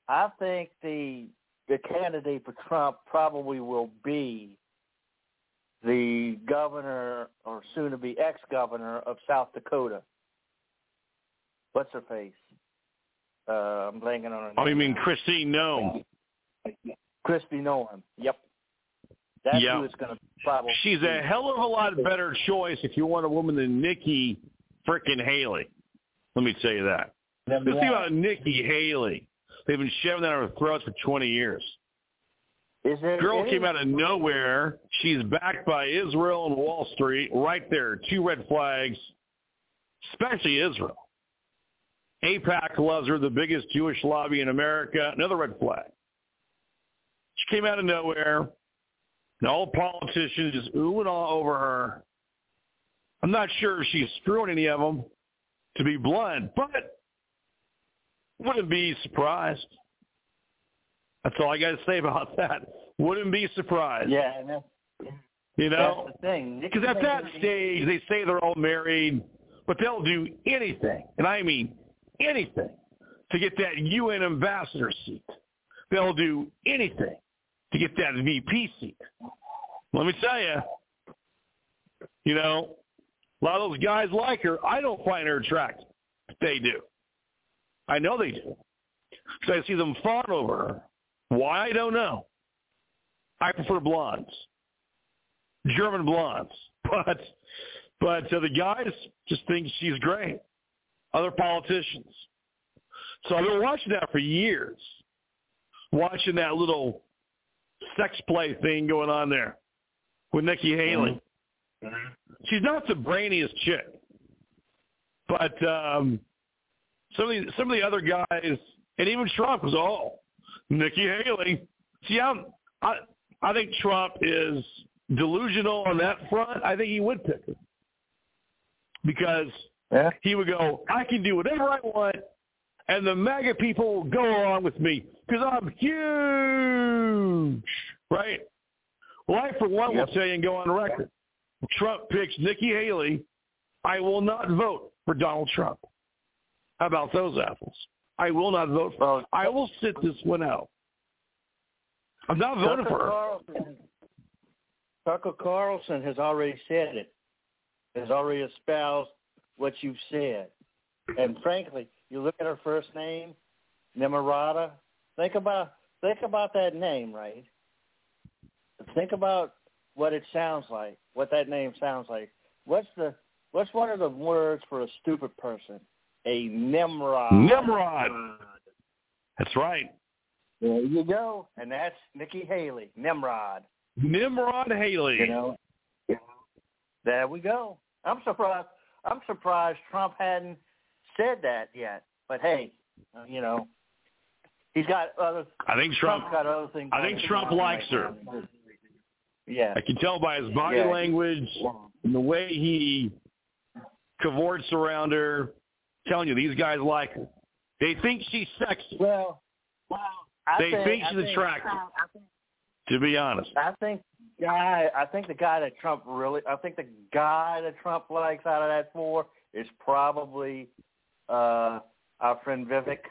candidate for Trump probably will be the governor or soon-to-be ex-governor of South Dakota. What's her face? I'm blanking on her name. Oh, you mean Kristi Noem? Kristi Noem. Yep. That's who it's going to probably. She's a hell of a lot better choice if you want a woman than Nikki frickin' Haley. Let me tell you that. The thing about Nikki Haley, they've been shoving that on her throats for 20 years. Girl came out of nowhere. She's backed by Israel and Wall Street. Right there, 2 red flags, especially Israel. AIPAC loves her, the biggest Jewish lobby in America. Another red flag. She came out of nowhere. And all politicians just ooh and ah over her. I'm not sure if she's screwing any of them, to be blunt, but wouldn't be surprised. That's all I got to say about that. Wouldn't be surprised. Yeah, you know, that's the thing. Because at that stage, they say they're all married, but they'll do anything, and I mean anything, to get that UN ambassador seat. They'll do anything to get that VP seat. Let me tell you, you know, a lot of those guys like her. I don't find her attractive. They do. I know they do. Because I see them fawn over her. Why, I don't know. I prefer blondes. German blondes. But the guys just think she's great. Other politicians. So I've been watching that for years. Watching that little sex play thing going on there with Nikki Haley. She's not the brainiest chick. But some of the other guys, and even Trump was, Nikki Haley. See, I think Trump is delusional on that front. I think he would pick her. Because he would go, I can do whatever I want, and the MAGA people will go along with me because I'm huge, right? Well, I, for one, will tell you and go on record. If Trump picks Nikki Haley, I will not vote for Donald Trump. How about those apples? I will not vote for her. I will sit this one out. I'm not voting for her. Tucker Carlson has already said it, has already espoused what you've said. And frankly, you look at her first name, Nimrata. Think about that name, right? Think about what it sounds like, what that name sounds like. What's one of the words for a stupid person? A Nimrod. Nimrod. That's right. There you go. And that's Nikki Haley, Nimrod. Nimrod Haley. You know, there we go. I'm surprised Trump hadn't said that yet. But hey, you know, he's got other. I think Trump's got other things. I think Trump likes her. Yeah. I can tell by his body language and the way he cavorts around her. I'm telling you, these guys like her. They think she's sexy. Well, they think she's attractive. To be honest, I think the guy that Trump likes out of that 4 is probably our friend Vivek.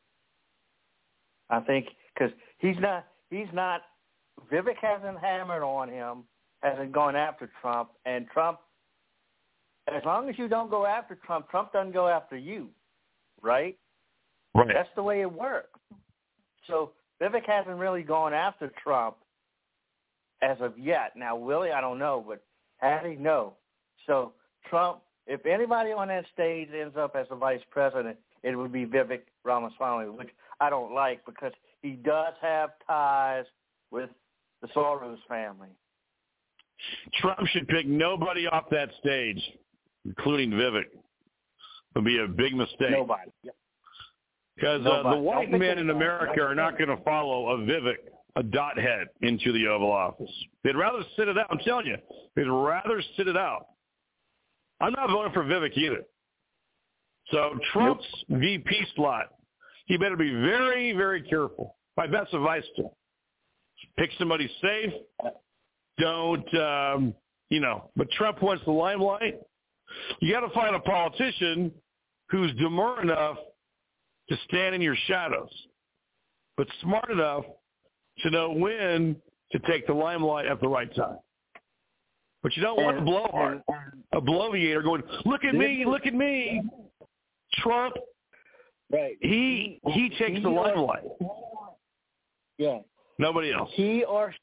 I think because Vivek hasn't hammered on him, hasn't gone after Trump, and Trump, as long as you don't go after Trump, Trump doesn't go after you, right? Right. That's the way it works. So Vivek hasn't really gone after Trump as of yet. Now, will he? I don't know, but has he? No. So Trump, if anybody on that stage ends up as the vice president, it would be Vivek Ramaswamy, which I don't like because he does have ties with the Soros family. Trump should pick nobody off that stage, including Vivek. It would be a big mistake. Nobody. Because the white men in America are not going to follow a Vivek, a dot head, into the Oval Office. They'd rather sit it out. I'm telling you, they'd rather sit it out. I'm not voting for Vivek either. So Trump's VP slot, he better be very, very careful. My best advice to him, pick somebody safe. Don't, but Trump wants the limelight. You got to find a politician who's demure enough to stand in your shadows, but smart enough to know when to take the limelight at the right time. But you don't want a blowhard, a bloviator going, look at me, look at me. Trump, right? He takes the limelight. Yeah. Nobody else. He or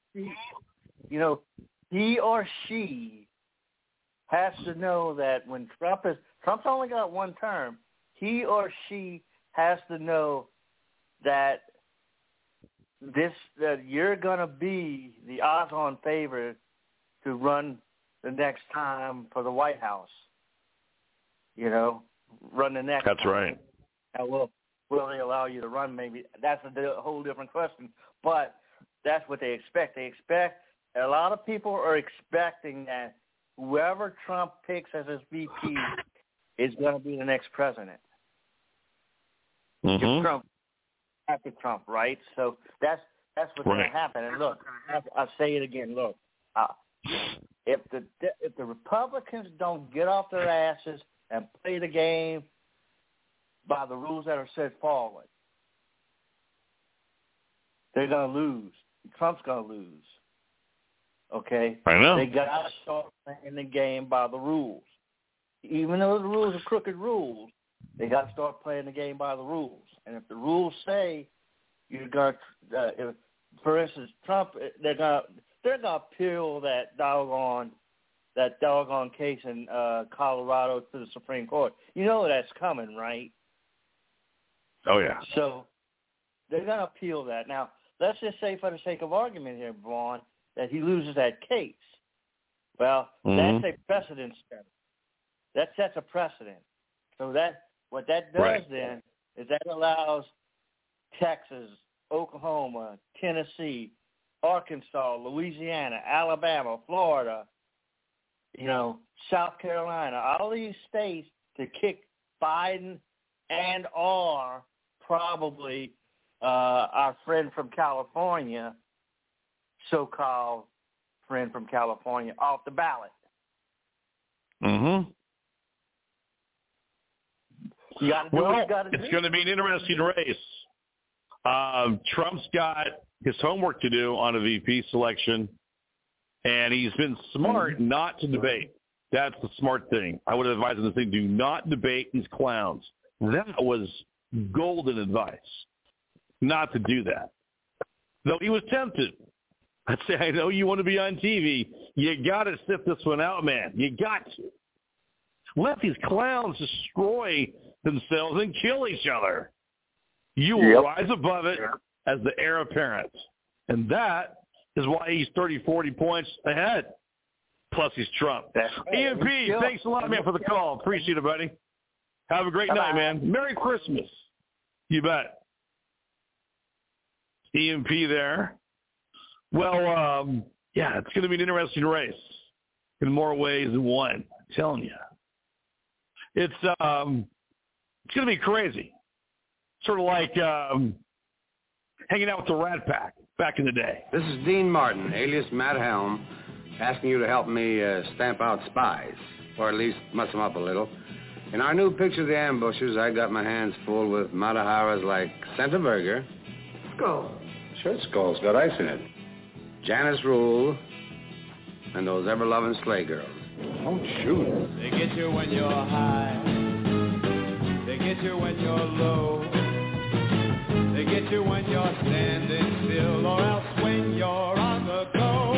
she has to know that when Trump's only got one term, he or she has to know that you're going to be the odds-on favorite to run the next time for the White House. Run the next That's time. right. Now, will they allow you to run? Maybe that's a whole different question. But that's what they expect. A lot of people are expecting that whoever Trump picks as his VP is going to be the next president. Mm-hmm. After Trump, right? So that's what's going to happen. And look, I'll say it again. Look, if the Republicans don't get off their asses and play the game by the rules that are set forward, they're going to lose. Trump's going to lose. Okay? I know. They got to start playing the game by the rules. Even though the rules are crooked rules, they got to start playing the game by the rules. And if the rules say you're going to, for instance, Trump, they're going to appeal that doggone case in Colorado to the Supreme Court. You know that's coming, right? Oh, yeah. So they're going to appeal that. Now, let's just say for the sake of argument here, Vaughn, that he loses that case. Well, that's a precedent setter. That sets a precedent. So what that does then is that allows Texas, Oklahoma, Tennessee, Arkansas, Louisiana, Alabama, Florida, South Carolina, all these states to kick Biden and or probably our friend from California, so-called friend from California, off the ballot. Mm-hmm. You got to do what you got to do. It's going to be an interesting race. Trump's got his homework to do on a VP selection, and he's been smart not to debate. That's the smart thing. I would advise him to say, do not debate these clowns. That was golden advice, not to do that. Though he was tempted. I'd say, I know you want to be on TV. You got to sit this one out, man. You got to. Let these clowns destroy themselves and kill each other. You will rise above it as the heir apparent. And that is why he's 30, 40 points ahead. Plus he's Trump. EMP, thanks a lot, man, for the call. Appreciate it, buddy. Have a great night, man. Merry Christmas. You bet. EMP there. Well, it's going to be an interesting race in more ways than one. I'm telling you. It's going to be crazy. Sort of like hanging out with the Rat Pack back in the day. This is Dean Martin, alias Matt Helm, asking you to help me stamp out spies, or at least muss them up a little. In our new picture, The Ambushers, I got my hands full with Mataharas like Santa Berger. Skull. Sure, Skull's got ice in it. Janice Rule, and those ever-loving sleigh girls. Don't shoot. They get you when you're high. They get you when you're low. They get you when you're standing still, or else when you're on the go.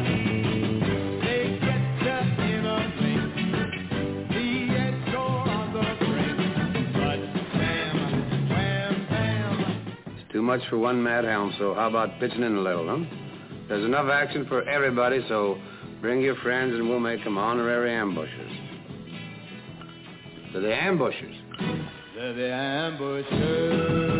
They get you in a blink. The edge door on the brink. But bam, wham, bam. It's too much for one mad helm, so how about pitching in a little, huh? There's enough action for everybody, so bring your friends and we'll make them honorary ambushers. To the ambushers. To the ambushers.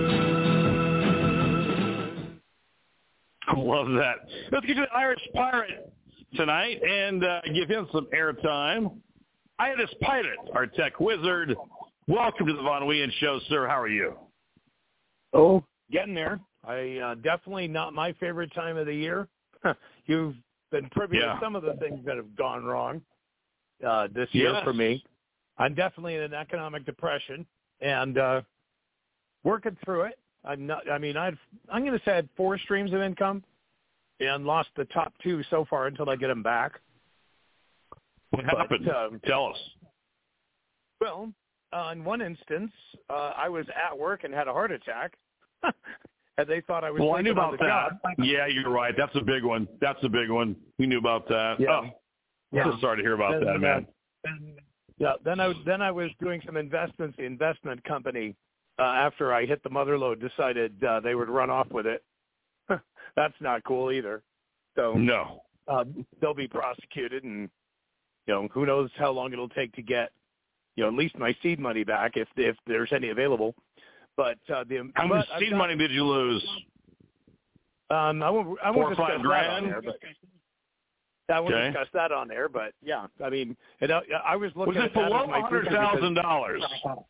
I love that. Let's get to the Irish Pirate tonight and give him some airtime. Irish Pirate, our tech wizard. Welcome to the Von Wien Show, sir. How are you? Oh, getting there. Definitely not my favorite time of the year. You've been privy to some of the things that have gone wrong this year for me. I'm definitely in an economic depression and working through it. I'm going to say I had 4 streams of income and lost the top 2 so far until I get them back. What happened? Tell us. Well, in one instance, I was at work and had a heart attack. And they thought I was I knew about the that. job. Yeah, you're right. That's a big one. We knew about that. Yeah. So sorry to hear about that, man. Then I was doing some investments. The investment company, after I hit the mother lode, decided they would run off with it. That's not cool either. So no, they'll be prosecuted, and who knows how long it'll take to get at least my seed money back if there's any available. But how much seed money did you lose? I won't discuss that on there, but I won't discuss that on there. But yeah, I mean, I was looking. Was it below $100,000?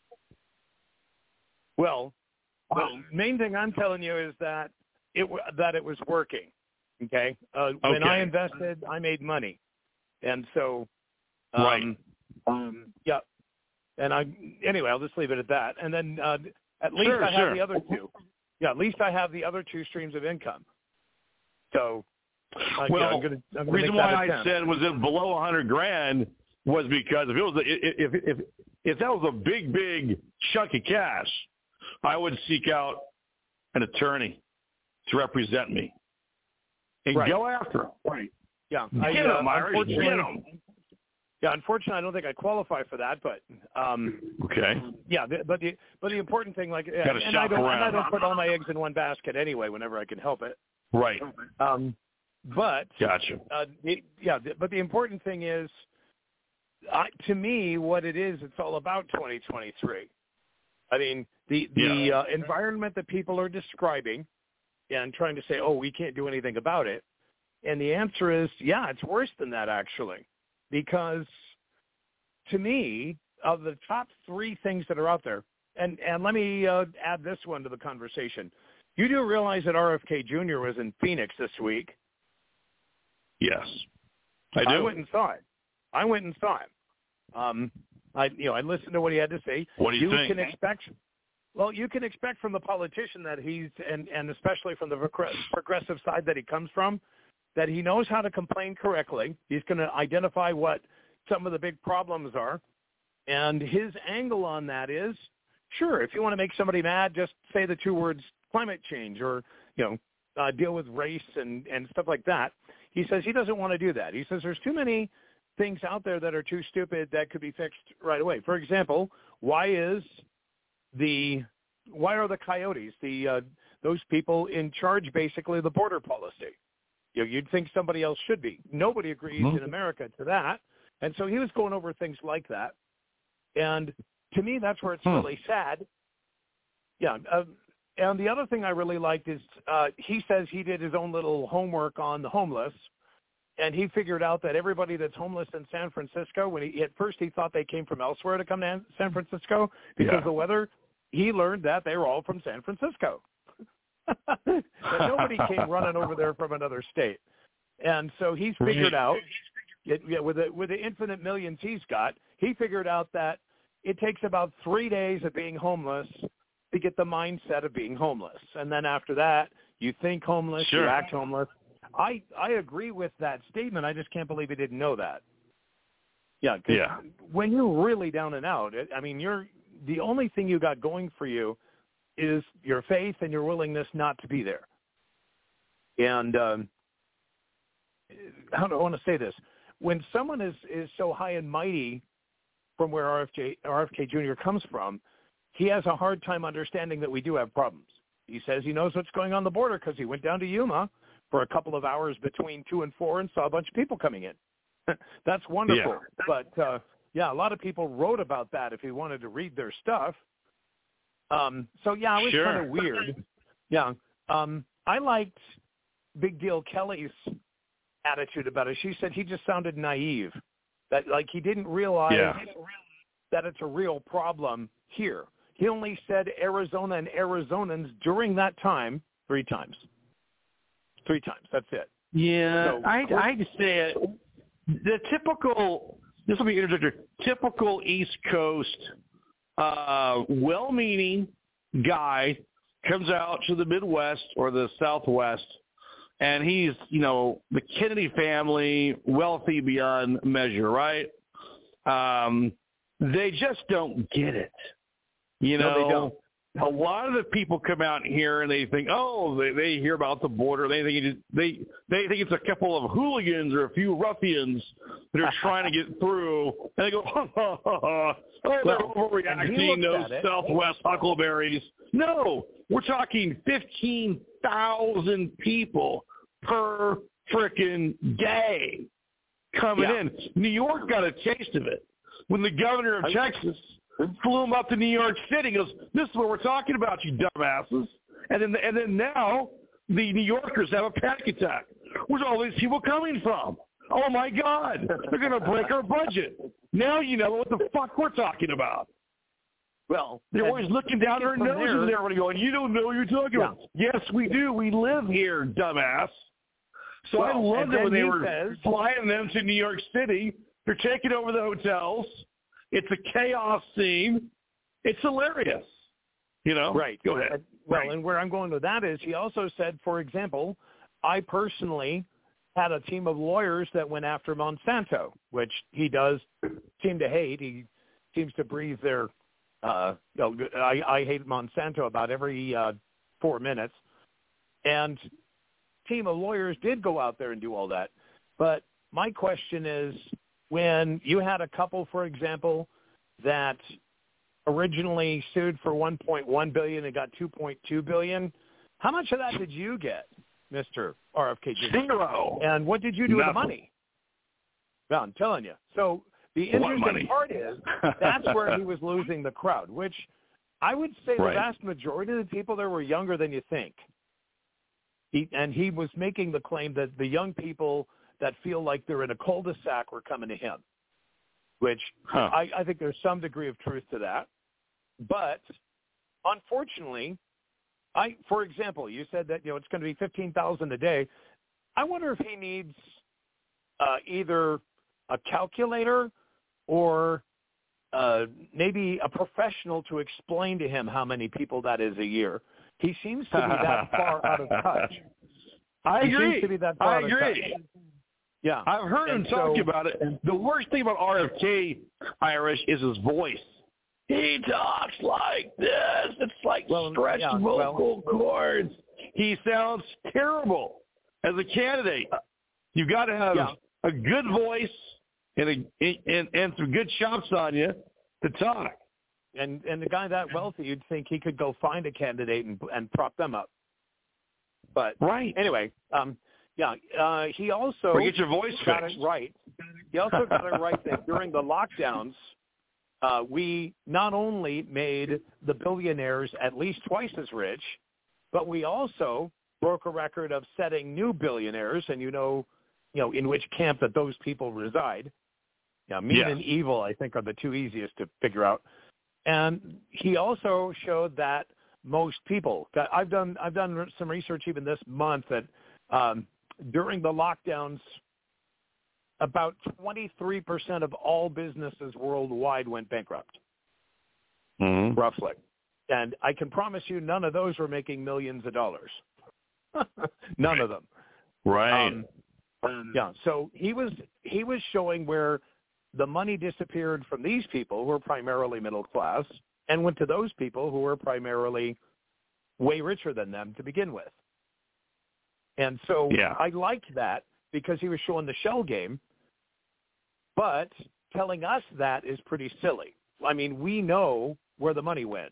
Well, the main thing I'm telling you is that it was working. Okay. When I invested, I made money, and so right. Yeah. And anyway, I'll just leave it at that. And then at least I have the other 2. Yeah, at least I have the other 2 streams of income. So, I'm gonna reason why I said was it below $100,000 was because if it was if that was a big chunk of cash, I would seek out an attorney to represent me and go after him. Right. Yeah. Get him, Irish. Get him. Yeah, unfortunately, I don't think I qualify for that, but okay. Yeah, but the important thing, I don't put all my eggs in one basket anyway. Whenever I can help it. Right. But gotcha. But the important thing is, to me, what it is, it's all about 2023. I mean, the environment that people are describing and trying to say, oh, we can't do anything about it, and the answer is, yeah, it's worse than that actually. Because to me, of the top 3 things that are out there, and let me add this one to the conversation. You do realize that RFK Jr. was in Phoenix this week? Yes, I do. I went and saw it. I listened to what he had to say. What do you think? You can expect from the politician that he's, and especially from the progressive side that he comes from, that he knows how to complain correctly. He's going to identify what some of the big problems are. And his angle on that is, sure, if you want to make somebody mad, just say the 2 words climate change or, deal with race and stuff like that. He says he doesn't want to do that. He says there's too many things out there that are too stupid that could be fixed right away. For example, why are the coyotes, those people in charge basically of the border policy? You'd think somebody else should be. Nobody agrees in America to that. And so he was going over things like that. And to me, that's where it's really sad. Yeah. And the other thing I really liked is he says he did his own little homework on the homeless. And he figured out that everybody that's homeless in San Francisco, at first he thought they came from elsewhere to come to San Francisco because of the weather. He learned that they were all from San Francisco. That nobody came running over there from another state. And so he's figured out, with the infinite millions he's got, he figured out that it takes about 3 days of being homeless to get the mindset of being homeless. And then after that, you think homeless, Sure. you act homeless. I agree with that statement. I just can't believe he didn't know that. Yeah, 'cause when you're really down and out, I mean, the only thing you got going for you is your faith and your willingness not to be there. And how do I want to say this? When someone is so high and mighty from where RFK Jr. comes from, he has a hard time understanding that we do have problems. He says he knows what's going on the border because he went down to Yuma for a couple of hours between 2 and 4 and saw a bunch of people coming in. That's wonderful. Yeah. But, a lot of people wrote about that if you wanted to read their stuff. It was kind of weird. Yeah. I liked Big Deal Kelly's attitude about it. She said he just sounded naive, that like he didn't realize that it's a real problem here. He only said Arizona and Arizonans during that time 3 times. 3 times. That's it. Yeah, So, I'd say the typical, this will be interjected, typical East Coast well-meaning guy comes out to the Midwest or the Southwest, and he's, the Kennedy family, wealthy beyond measure, right? They just don't get it. No, they don't. A lot of the people come out here and they think, they hear about the border. They think they think it's a couple of hooligans or a few ruffians that are trying to get through. And they go, they're overreacting, those Southwest huckleberries. No, we're talking 15,000 people per frickin' day coming in. New York got a taste of it when the governor of Texas flew him up to New York City. He goes, "This is what we're talking about, you dumbasses." And then now the New Yorkers have a panic attack. Where's all these people coming from? Oh my God, they're going to break our budget. Now you know what the fuck we're talking about. Well, they're always looking down their noses and everybody going, "You don't know what you're talking about." Yes, we do. We live here, dumbass. So I loved it when they were flying them to New York City. They're taking over the hotels. It's a chaos scene. It's hilarious. Right. Go ahead. Well, and where I'm going with that is he also said, for example, I personally had a team of lawyers that went after Monsanto, which he does seem to hate. He seems to breathe their I hate Monsanto about every 4 minutes. And team of lawyers did go out there and do all that. But my question is, when you had a couple, for example, that originally sued for $1.1 billion and got $2.2 billion, how much of that did you get, Mr. RFK Jr.? 0. And what did you do with the money? Well, I'm telling you. So the interesting part is that's where he was losing the crowd, which I would say the vast majority of the people there were younger than you think. He was making the claim that the young people that feel like they're in a cul-de-sac were coming to him, which I think there's some degree of truth to that. But unfortunately, for example, you said that it's going to be 15,000 a day. I wonder if he needs either a calculator or maybe a professional to explain to him how many people that is a year. He seems to be that far out of touch. I agree. He seems to be that far out of touch. Yeah. I've heard him talk about it. The worst thing about RFK, Irish, is his voice. He talks like this. It's like stretched vocal cords. He sounds terrible as a candidate. You've got to have a good voice and some good chops on you to talk. And the guy that wealthy, you'd think he could go find a candidate and prop them up. But anyway, he also get your voice got fixed. it right. He also got it right that during the lockdowns, we not only made the billionaires at least twice as rich, but we also broke a record of setting new billionaires, and in which camp that those people reside. Mean and evil, I think, are the two easiest to figure out. And he also showed that most people, I've done some research even this month that during the lockdowns, about 23% of all businesses worldwide went bankrupt. roughly. And I can promise you none of those were making millions of dollars. None of them. Right. Yeah. So he was showing where the money disappeared from these people who were primarily middle class and went to those people who were primarily way richer than them to begin with. And so I liked that because he was showing the shell game, but telling us that is pretty silly. I mean, we know where the money went.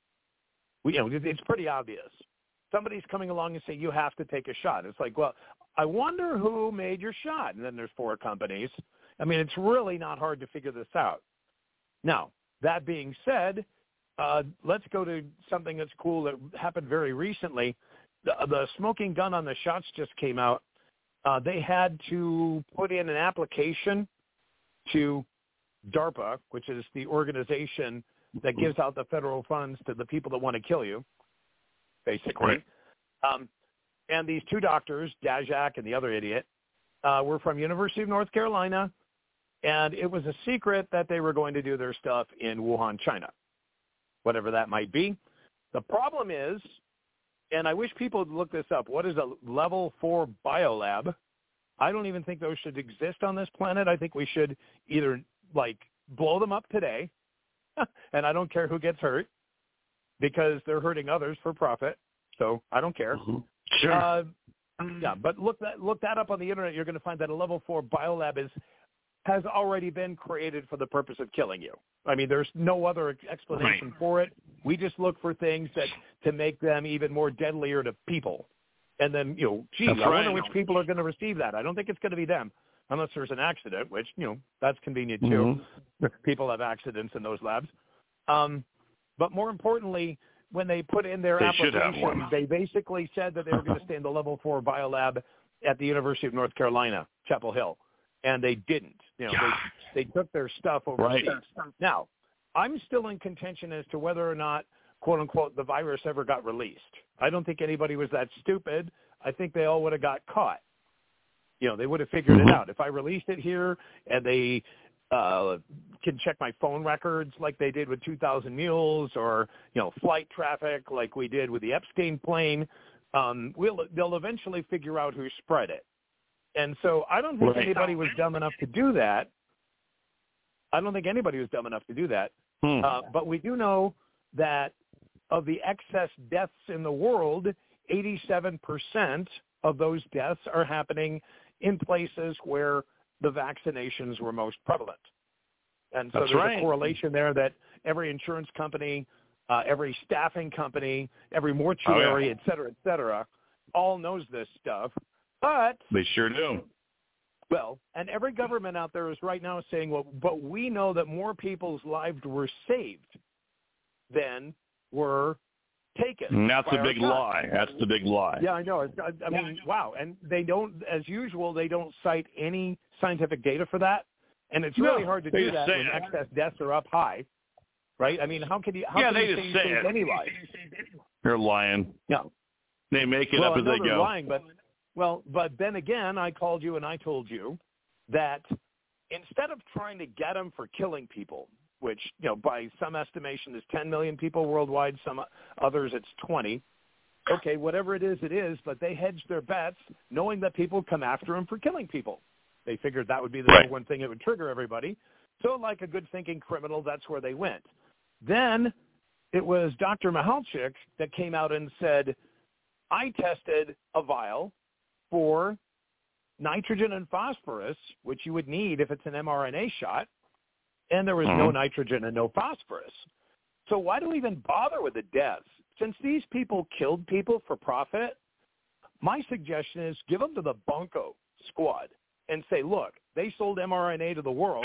It's pretty obvious. Somebody's coming along and saying, you have to take a shot. It's like, well, I wonder who made your shot. And then there's 4 companies. I mean, it's really not hard to figure this out. Now, that being said, let's go to something that's cool that happened very recently. The smoking gun on the shots just came out. They had to put in an application to DARPA, which is the organization that gives out the federal funds to the people that want to kill you, basically. Right. And these 2 doctors, Daszak and the other idiot, were from University of North Carolina, and it was a secret that they were going to do their stuff in Wuhan, China, whatever that might be. The problem is, and I wish people would look this up, what is a level 4 biolab? I don't even think those should exist on this planet. I think we should either, blow them up today, and I don't care who gets hurt, because they're hurting others for profit, so I don't care. Mm-hmm. Sure. But look that up on the internet. You're going to find that a level 4 biolab has already been created for the purpose of killing you. I mean, there's no other explanation for it. We just look for things to make them even more deadlier to people. And then, I wonder which people are going to receive that. I don't think it's going to be them, unless there's an accident, which, that's convenient too. People have accidents in those labs. But more importantly, when they put in their application, they basically said that they were going to stay in the level 4 biolab at the University of North Carolina, Chapel Hill. And they didn't. They took their stuff overseas. Right. Now, I'm still in contention as to whether or not, quote unquote, the virus ever got released. I don't think anybody was that stupid. I think they all would have got caught. They would have figured it out. If I released it here and they can check my phone records like they did with 2,000 Mules or, flight traffic like we did with the Epstein plane, they'll eventually figure out who spread it. And so I don't think anybody was dumb enough to do that. But we do know that of the excess deaths in the world, 87% of those deaths are happening in places where the vaccinations were most prevalent. And so there's a correlation there that every insurance company, every staffing company, every mortuary, et cetera, all knows this stuff. But they sure do. Well, and every government out there is right now saying, well, but we know that more people's lives were saved than were taken. And that's the big lie. That's the big lie. Yeah, I know. I mean, wow. And they don't, as usual, they don't cite any scientific data for that. And it's really hard to do that when excess deaths are up high, right? I mean, how can you they just say it. Any life? They're lying. Yeah. They make it up as they go. Lying, but then again, I called you and I told you that instead of trying to get them for killing people, which, by some estimation is 10 million people worldwide, some others it's 20. Okay, whatever it is, but they hedged their bets knowing that people come after them for killing people. They figured that would be the number one thing that would trigger everybody. So like a good thinking criminal, that's where they went. Then it was Dr. Mihalchik that came out and said, I tested a vial for nitrogen and phosphorus, which you would need if it's an mRNA shot, and there was no nitrogen and no phosphorus. So why do we even bother with the deaths? Since these people killed people for profit, my suggestion is give them to the Bunko squad and say, look, they sold mRNA to the world.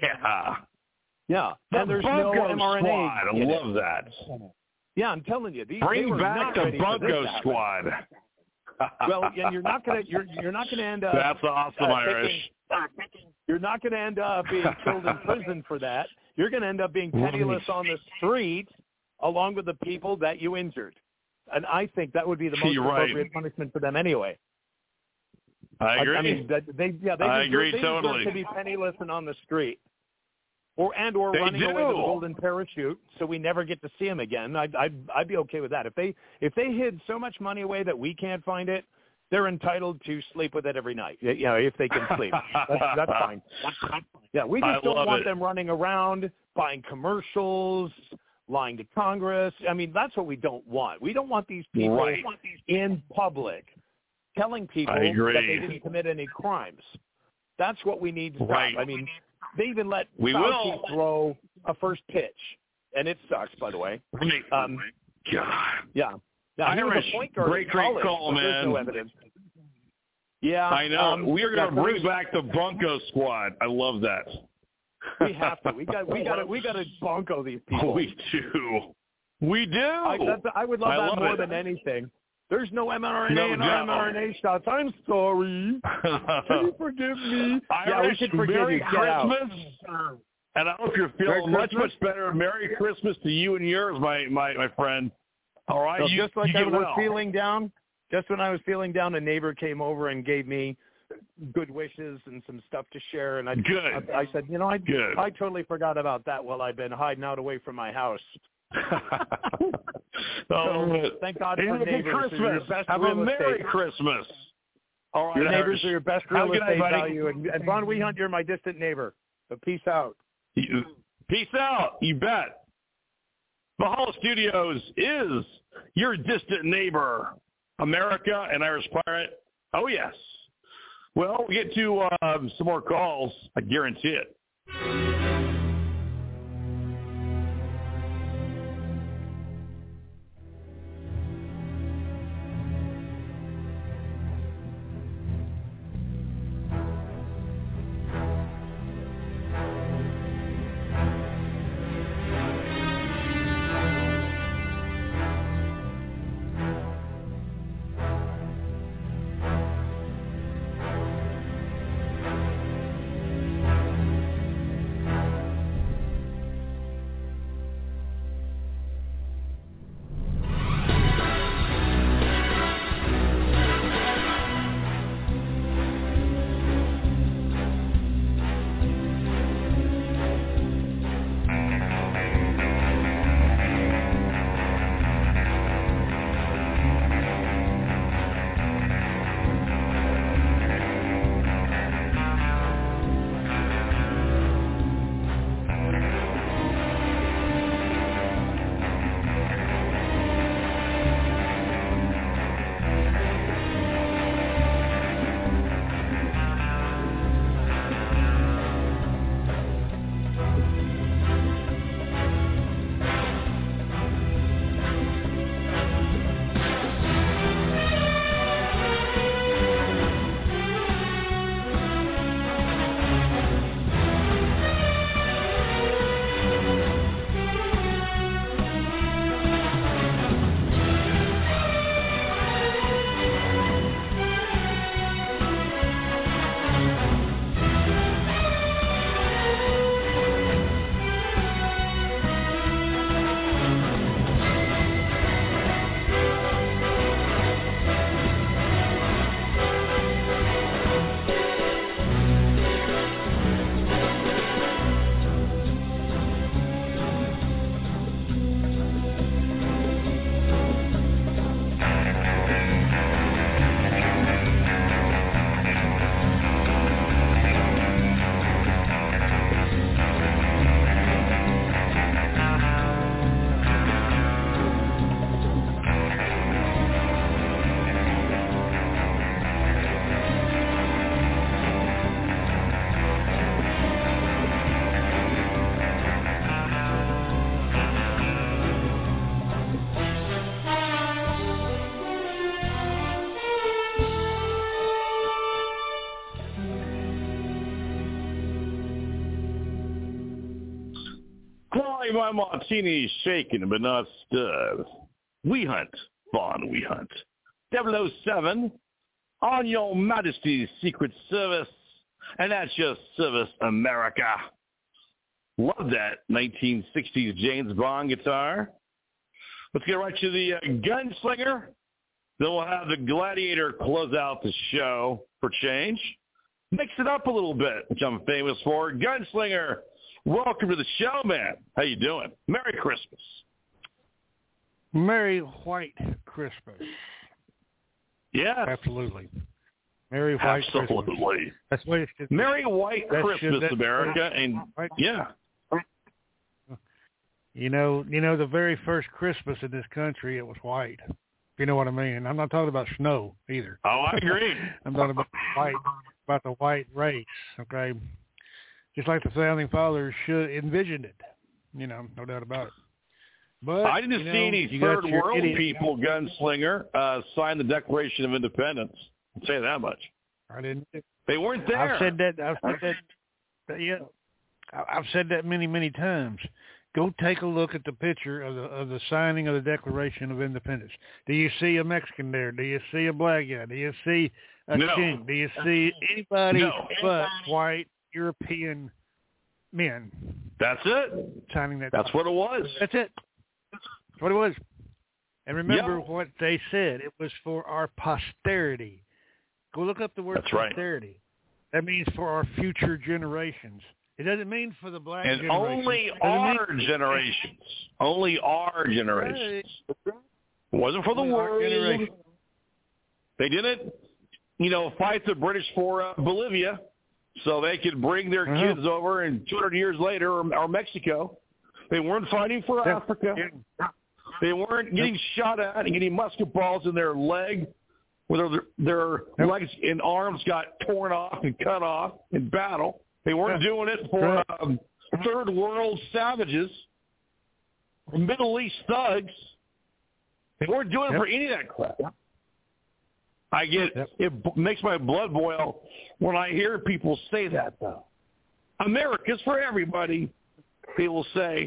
Yeah. And there's no mRNA. Squad. I love that. Yeah, I'm telling you. Bring back the Bunko squad. Well, and you're not going to end up. That's awesome, Irish. You're not going to end up being killed in prison for that. You're going to end up being penniless on the street along with the people that you injured. And I think that would be the most appropriate punishment for them anyway. I agree. I mean, they agree deserve totally to be penniless and on the street. or They running do. away with a golden parachute, so we never get to see him again. I'd be okay with that. If they hid so much money away that we can't find it, they're entitled to sleep with it every night. You know, if they can sleep, that's fine. Yeah, we just don't want them running around buying commercials, lying to Congress. I mean, that's what we don't want. We don't want these people in public telling people that they didn't commit any crimes. That's what we need to stop. I mean, they even let Fauci throw a first pitch, and it sucks, by the way. God. Yeah. Now, Irish, he was a point guard great call, man. There's no evidence. Yeah, I know. We are going to bring back the Bunko squad. I love that. We have to. We got to bunko these people. We do. I would love that more than anything. There's no mRNA in our mRNA shots. I'm sorry. Can you forgive me? Irish, we should forgive Merry you. Christmas. And I hope you're feeling much better. Merry Christmas to you and yours, my friend. All right, so just like I was feeling down, just when I was feeling down, a neighbor came over and gave me good wishes and some stuff to share. And I said, you know, I totally forgot about that while I've been hiding out away from my house. Thank God for neighbors. Christmas. Have a Merry Christmas. All right, your neighbors are your best real estate value. And Von Wehunt, you're my distant neighbor. So peace out. Peace out. You bet. Valhalla Studios is your distant neighbor, America and Irish Pirate. Oh, yes. Well, we get to some more calls. I guarantee it. My martini shaken but not stirred. Wehunt, Von Wehunt. 007 on Your Majesty's Secret Service, and that's your service, America. Love that 1960s James Bond guitar. Let's get right to the Gunslinger. Then we'll have the Gladiator close out the show for change. Mix it up a little bit, which I'm famous for. Gunslinger Welcome to the show, man. How you doing? Merry Christmas. Merry White Christmas. Yeah. Absolutely. Merry White Christmas. Absolutely. That's what it should be. Merry White Christmas, America. And yeah. You know, the very first Christmas in this country, it was white. If you know what I mean. I'm not talking about snow either. Oh, I agree. I'm talking about the white race, okay? Just like the founding fathers envisioned it. You know, no doubt about it. But I didn't see any third world people, Gunslinger, sign the Declaration of Independence. I'll say that much. I didn't. They weren't there. I've said that. Yeah, I've said that many times. Go take a look at the picture of the signing of the Declaration of Independence. Do you see a Mexican there? Do you see a black guy? Do you see a Chink? Do you see anybody but white European men? That's it. Signing that. That's what it was. That's it. That's what it was. And remember what they said. It was for our posterity. Go look up the word posterity. Right. That means for our future generations. It doesn't mean for the black and generation. Only our generations. Only our generations. It wasn't for the world. They didn't, fight the British for Bolivia so they could bring their kids over, and 200 years later, or Mexico. They weren't fighting for Africa. They weren't getting shot at and getting musket balls in their leg, where their legs and arms got torn off and cut off in battle. They weren't doing it for third world savages, Middle East thugs. They weren't doing it for any of that crap. It makes my blood boil when I hear people say that, though. America's for everybody, they will say.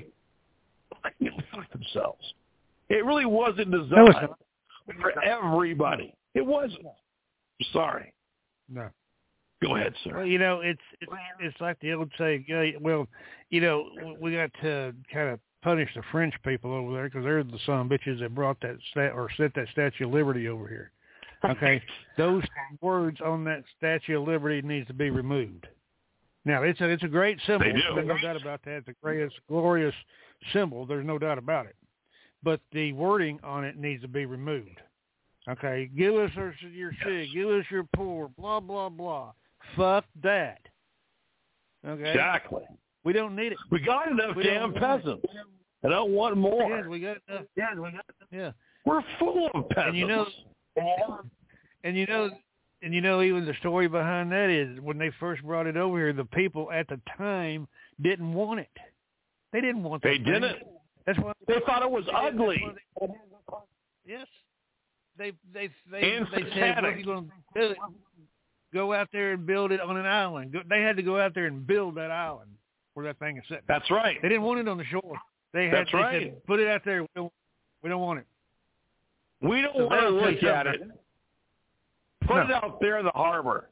Fuck themselves. It really wasn't designed for everybody. It wasn't. Sorry. No. Go ahead, sir. Well, it's like the old saying. Well, we got to kind of punish the French people over there because they're the son of bitches that brought that set that Statue of Liberty over here. Okay, those words on that Statue of Liberty needs to be removed. Now, it's a great symbol. There's no doubt about that. It's the greatest, glorious symbol. There's no doubt about it. But the wording on it needs to be removed. Okay, give us your sick, give us your poor, blah, blah, blah. Fuck that. Okay? Exactly. We don't need it. We got enough damn peasants. I don't want more. Yeah, we got enough. Yeah. We're full of peasants. And even the story behind that is when they first brought it over here, the people at the time didn't want it. They didn't want that. They didn't. That's why they thought it was ugly. Yes. They said, what are you going to do? Go out there and build it on an island. They had to go out there and build that island where that thing is sitting. That's right. They didn't want it on the shore. They said, put it out there. We don't want it. We don't want to look at it. Put it out there in the harbor.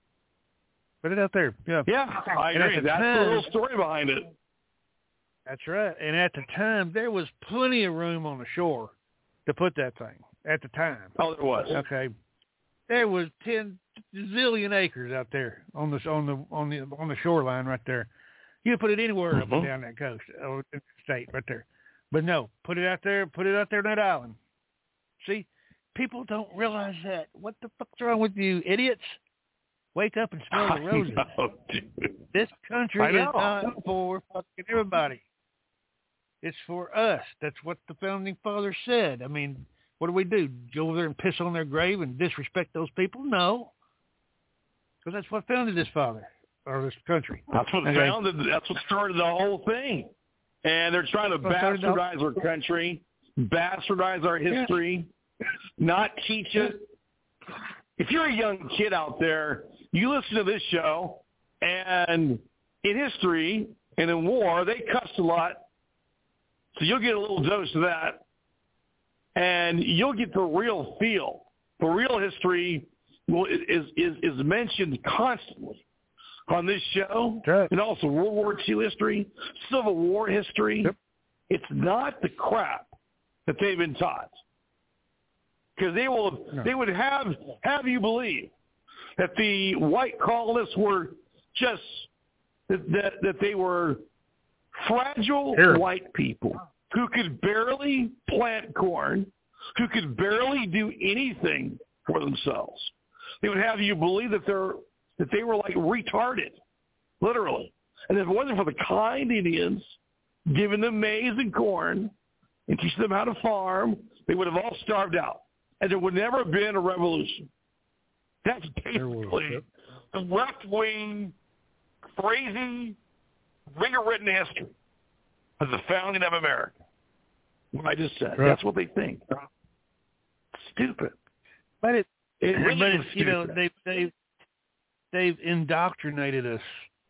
Put it out there. Yeah. Yeah, I agree. That's the little story behind it. That's right. And at the time, there was plenty of room on the shore to put that thing. At the time. Oh, there was. Okay. There was 10 zillion acres out there on the shoreline right there. You could put it anywhere up and down that coast or the state right there. But no, put it out there on that island. See, people don't realize that. What the fuck's wrong with you idiots? Wake up and smell the roses. This country is not for fucking everybody. It's for us. That's what the founding fathers said. I mean, what do we do? Go over there and piss on their grave and disrespect those people? No. Because that's what founded this this country. That's what founded. That's what started the whole thing. And they're trying to bastardize our country, bastardize our history, not teach it. If you're a young kid out there, you listen to this show, and in history and in war, they cuss a lot. So you'll get a little dose of that. And you'll get the real feel. The real history is mentioned constantly on this show, and also World War II history, Civil War history. Yep. It's not the crap that they've been taught, because they would have you believe that the white colonists were just that they were fragile white people who could barely plant corn, who could barely do anything for themselves. They would have you believe that they were like retarded, literally. And if it wasn't for the kind Indians giving them maize and corn and teaching them how to farm, they would have all starved out. And there would never have been a revolution. That's basically the left-wing, crazy, rewritten history of the founding of America. What I just said. That's what they think. Stupid. But it really is you know, stupid. they've indoctrinated us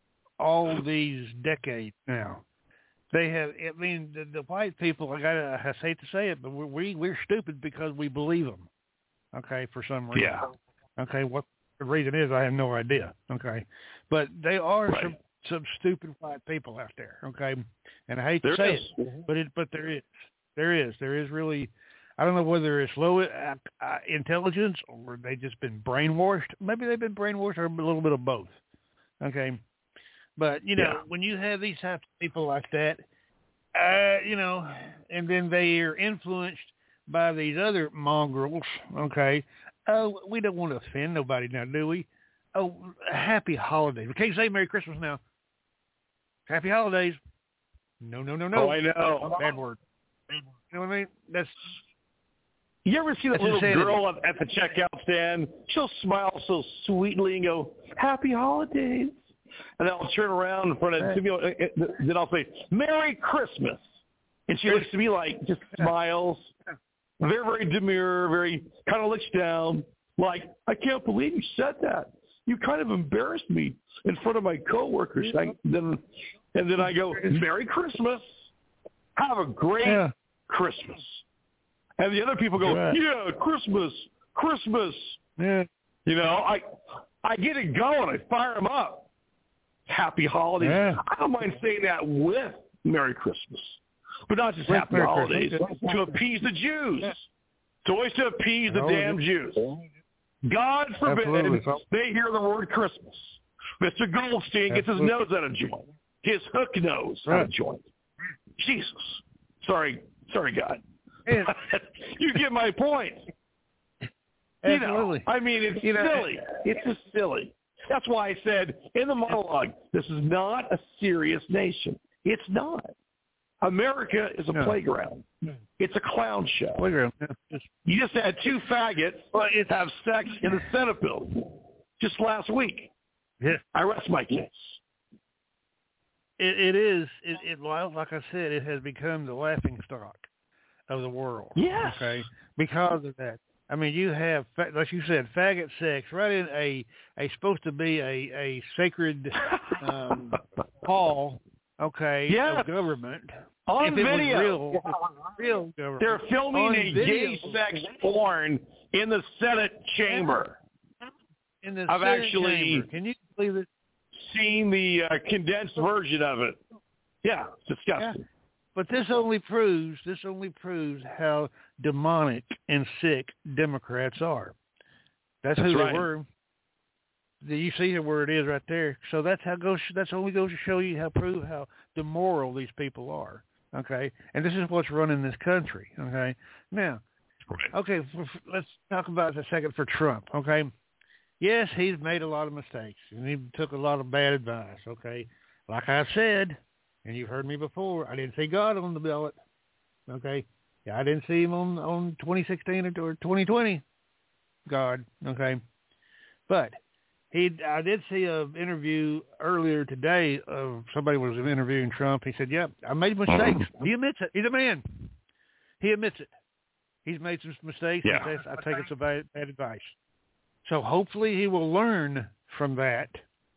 all these decades now. They have. I mean, the white people. I hate to say it, but we're stupid because we believe them. Okay, for some reason. Yeah. Okay, what the reason is, I have no idea. Okay, but they are some stupid white people out there. Okay, and I hate to say it, but there is really. I don't know whether it's low intelligence or they just been brainwashed. Maybe they've been brainwashed or a little bit of both. Okay. But, you know, when you have these types of people like that, you know, and then they are influenced by these other mongrels, okay, oh, we don't want to offend nobody now, do we? Oh, happy holidays. We can't say Merry Christmas now. Happy holidays. No. Oh, I know. Bad word. You know what I mean? That's... You ever see that little girl at the checkout stand? She'll smile so sweetly and go, "Happy holidays." And I'll turn around in front of then I'll say, "Merry Christmas." And she looks to me like, just smiles, very, very demure, very kind of looks down, like, "I can't believe you said that. You kind of embarrassed me in front of my coworkers." And then I go, "Merry Christmas. Have a great Christmas." And the other people go, "Yeah, Christmas. Yeah. You know, I get it going. I fire them up. Happy holidays. Yeah. I don't mind saying that with Merry Christmas, but not just happy holidays to appease the Jews. It's always to appease the damn Jews. God forbid they hear the word Christmas. Mr. Goldstein gets his nose out of joint. His hook nose out of joint. Jesus. Sorry, God. You get my point. You know, I mean, it's silly. It's just silly. That's why I said in the monologue, this is not a serious nation. It's not. America is a playground. It's a clown show. Playground. You just had two faggots have sex in the Senate building just last week. Yeah. I rest my case. It is. Well, like I said, it has become the laughingstock of the world. Yes. Okay. Because of that. I mean, you have, like you said, faggot sex right in a supposed to be a sacred hall, okay, of government. On video. Real government. They're filming a gay sex porn in the Senate chamber. In the I've Senate actually chamber. Can you believe it? Seen the condensed version of it. Yeah, it's disgusting. Yeah. But this only proves how demonic and sick Democrats are. That's who they were. You see where it is right there. So that's only goes to show you how immoral these people are. Okay, and this is what's running this country. Okay, now, okay, let's talk about it a second for Trump. Okay, yes, he's made a lot of mistakes and he took a lot of bad advice. Okay, like I said. And you've heard me before. I didn't see God on the ballot. Okay, I didn't see him on 2016 or 2020. God. Okay, but I did see an interview earlier today of somebody was interviewing Trump. He said, "Yep, I made mistakes." He admits it. He's a man. He admits it. He's made some mistakes. Yeah. He says, "I've taken some bad advice." So hopefully he will learn from that.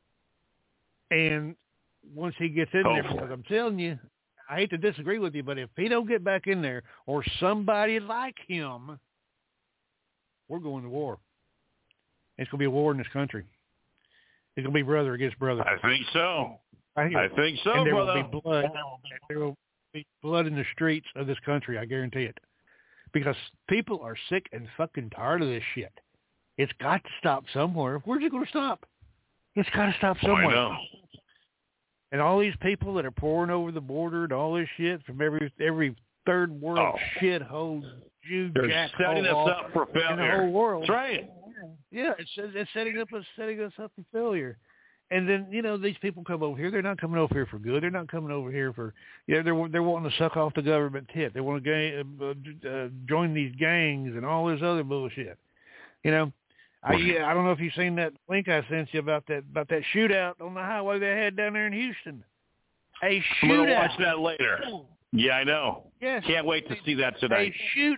And once he gets in there, because I'm telling you, I hate to disagree with you, but if he don't get back in there or somebody like him, we're going to war. It's going to be a war in this country. It's going to be brother against brother. I think so. I think so, and there brother. Will be blood. There will be blood in the streets of this country, I guarantee it. Because people are sick and fucking tired of this shit. It's got to stop somewhere. Where's it going to stop? It's got to stop somewhere. I know. And all these people that are pouring over the border and all this shit from every third world shithole, Jew jack setting us up for failure in the whole world. That's right. Yeah, it's setting us up for failure. And then, these people come over here. They're not coming over here for good. They're not coming over here for, they're wanting to suck off the government tit. They want to join these gangs and all this other bullshit. I don't know if you've seen that link I sent you about that shootout on the highway they had down there in Houston. A shootout. I'm going to watch that later. Yeah, I know. Yes. Can't wait to see that tonight.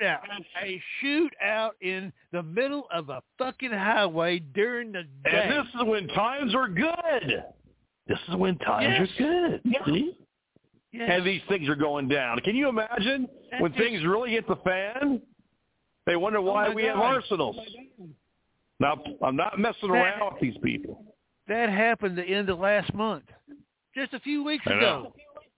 A shootout in the middle of a fucking highway during the day. And this is when times are good. This is when times are good. Yeah. See? Yes. And these things are going down. Can you imagine when things really hit the fan? They wonder why we have arsenals. Now, I'm not messing around with these people. That happened the end of last month, just a few weeks ago.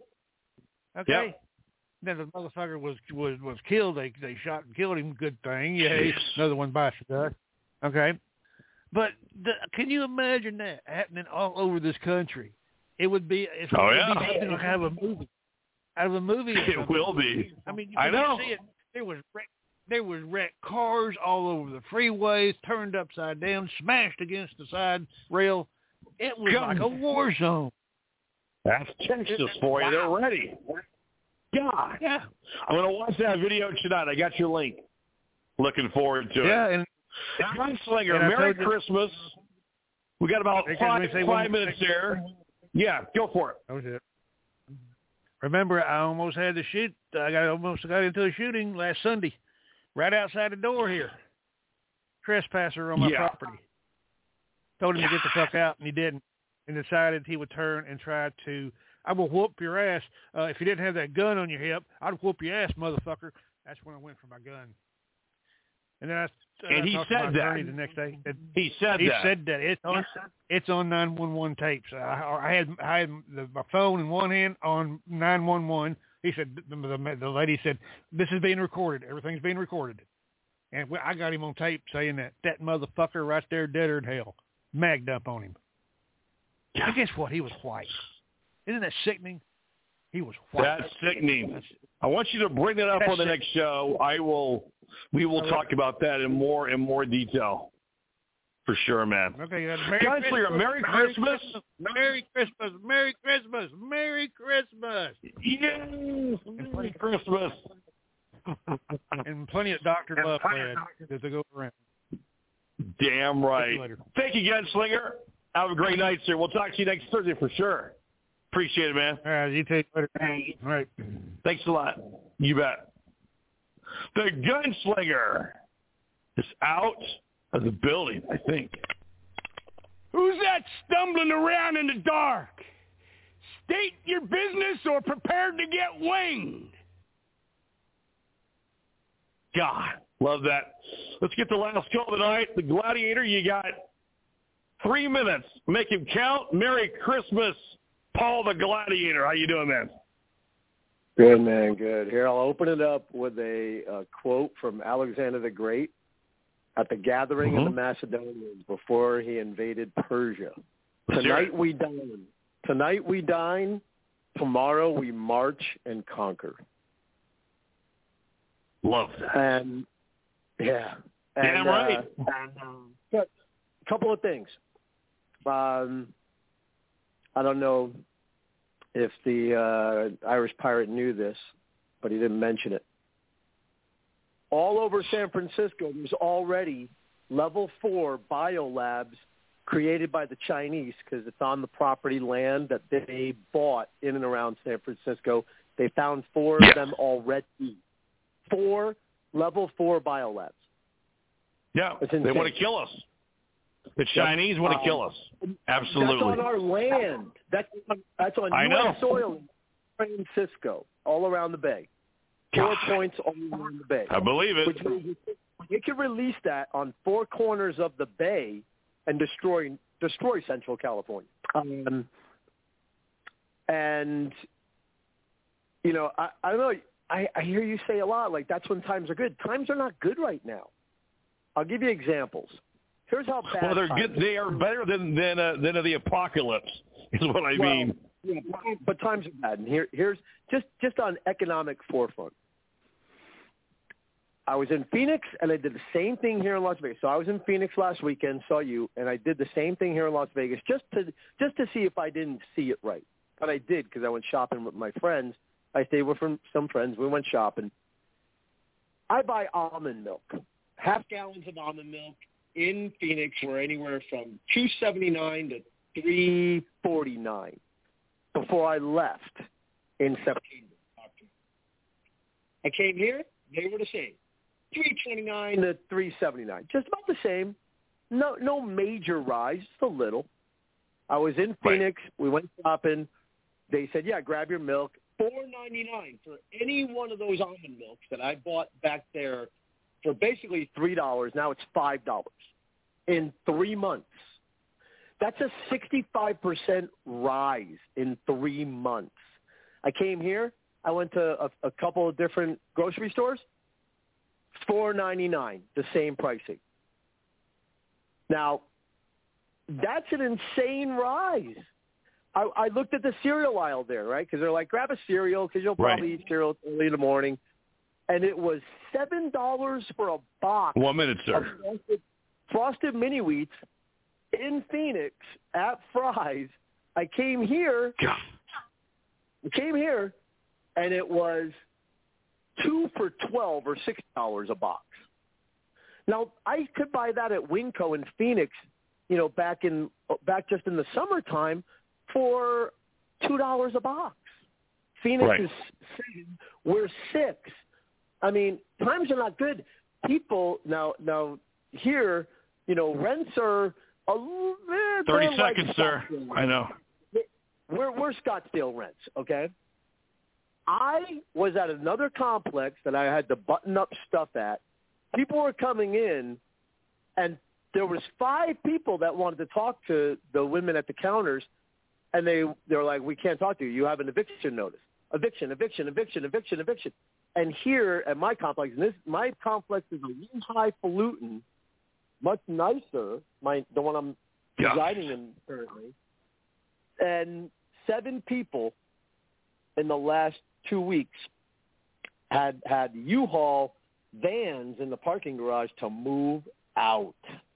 Okay. Yep. Then the motherfucker was killed. They shot and killed him. Good thing. Yeah. Another one bites the dust. Okay. But can you imagine that happening all over this country? It would be. It would be something like out of a movie. Out of a movie. It will be. I mean, I know. You see it. There was wrecked cars all over the freeways, turned upside down, smashed against the side rail. It was like a war zone. That's Texas for you. They're ready. God. Yeah. I'm going to watch that video tonight. I got your link. Looking forward to it. Yeah. And Gunslinger, Merry Christmas. We got about 5 minutes here. Yeah, go for it. That was it. Remember, I almost had the shoot. Almost got into a shooting last Sunday, right outside the door here. Trespasser on my property. Told him to get the fuck out, and he didn't. And decided he would turn and try to, I will whoop your ass. If you didn't have that gun on your hip, I'd whoop your ass, motherfucker. That's when I went for my gun. And then and he said that the next day. He said that. It's on 911 tapes. I had my phone in one hand on 911. He said, the lady said, this is being recorded. Everything's being recorded. And I got him on tape saying that motherfucker right there, deader in hell, magged up on him. I guess what? He was white. Isn't that sickening? He was white. That's sickening. I want you to bring that up on the next show. We will talk about that in more detail. For sure, man. Okay, Gunslinger, Merry Christmas. Merry Christmas. Merry Christmas. Merry Christmas. Yes. Merry Christmas. And plenty of Dr. Love as they go around. Damn right. Thank you, Gunslinger. Have a great night, sir. We'll talk to you next Thursday for sure. Appreciate it, man. All right, you take later. All right. Thanks a lot. You bet. The Gunslinger is out of the building, I think. Who's that stumbling around in the dark? State your business or prepare to get winged. God, love that. Let's get the last call tonight. The Gladiator, you got 3 minutes. Make him count. Merry Christmas, Paul the Gladiator. How you doing, man? Good, man, good. Here, I'll open it up with a quote from Alexander the Great at the gathering of the Macedonians before he invaded Persia. Tonight we dine. Tonight we dine. Tomorrow we march and conquer. Love that. And, yeah. Damn right. A couple of things. I don't know if the Irish pirate knew this, but he didn't mention it. All over San Francisco, there's already level 4 biolabs created by the Chinese because it's on the property land that they bought in and around San Francisco. They found 4 of them already. 4 level 4 biolabs. Yeah, they want to kill us. The Chinese want to kill us. Absolutely. That's on our land. That's on U.S. soil in San Francisco, all around the bay. 4 points all around the bay. I believe it. Which means you can release that on 4 corners of the bay and destroy Central California. And, you know, I don't know. I hear you say a lot, like, that's when times are good. Times are not good right now. I'll give you examples. Here's how bad. Well, they're good. They are better than the apocalypse, is what I mean. Yeah, but times are bad. And here's just on economic forefront. I was in Phoenix, and I did the same thing here in Las Vegas. So I was in Phoenix last weekend, saw you, and I did the same thing here in Las Vegas just to see if I didn't see it right. But I did because I went shopping with my friends. I stayed with some friends. We went shopping. I buy almond milk. Half gallons of almond milk in Phoenix were anywhere from $2.79 to $3.49 before I left in September. I came here, they were the same. $3.29 to $3.79. Just about the same. No major rise, just a little. I was in Phoenix. Right. We went shopping. They said, yeah, grab your milk. $4.99 for any one of those almond milks that I bought back there for basically $3. Now it's $5 in 3 months. That's a 65% rise in 3 months. I came here. I went to a couple of different grocery stores. $4.99, the same pricing. Now, that's an insane rise. I looked at the cereal aisle there, right? Because they're like, grab a cereal because you'll probably eat cereal early in the morning. And it was $7 for a box. 1 minute, sir. Of frosted mini wheats in Phoenix at Fry's. I came here, and it was 2 for $12 or $6 a box. Now, I could buy that at Winco in Phoenix, back just in the summertime for $2 a box. Phoenix is 7, we're 6. I mean, times are not good. People now here, rents are a little bit 30 seconds, sir. I know. We're Scottsdale rents, okay? I was at another complex that I had to button up stuff at. People were coming in, and there was 5 people that wanted to talk to the women at the counters, and they were like, we can't talk to you. You have an eviction notice. Eviction. And here at my complex, and my complex is a little highfalutin, much nicer, the one I'm residing in currently, and 7 people in the last 2 weeks had U-Haul vans in the parking garage to move out.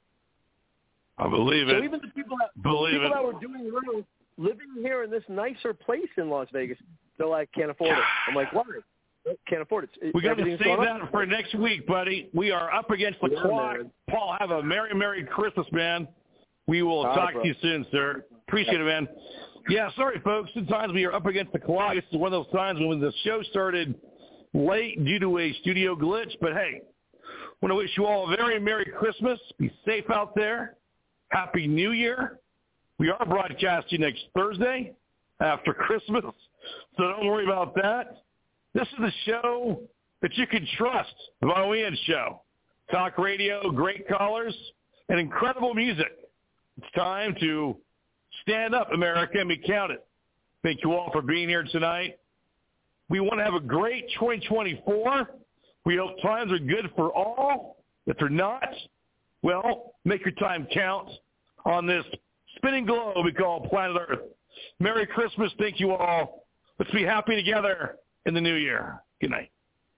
I believe it. So even the people that were doing well, living here in this nicer place in Las Vegas, they're like, can't afford it. I'm like, why? Can't afford it. We got to save that for next week, buddy. We are up against the clock. Man. Paul, have a Merry Christmas, man. We will talk to you soon, sir. Appreciate it, man. Yeah, sorry, folks. Sometimes we are up against the clock. This is one of those times when the show started late due to a studio glitch. But, hey, I want to wish you all a very Merry Christmas. Be safe out there. Happy New Year. We are broadcasting next Thursday after Christmas, so don't worry about that. This is the show that you can trust, the Von Wehan Show. Talk radio, great callers, and incredible music. It's time to stand up, America, and be counted. Thank you all for being here tonight. We want to have a great 2024. We hope times are good for all. If they're not, well, make your time count on this spinning globe we call planet Earth. Merry Christmas. Thank you all. Let's be happy together in the new year. Good night.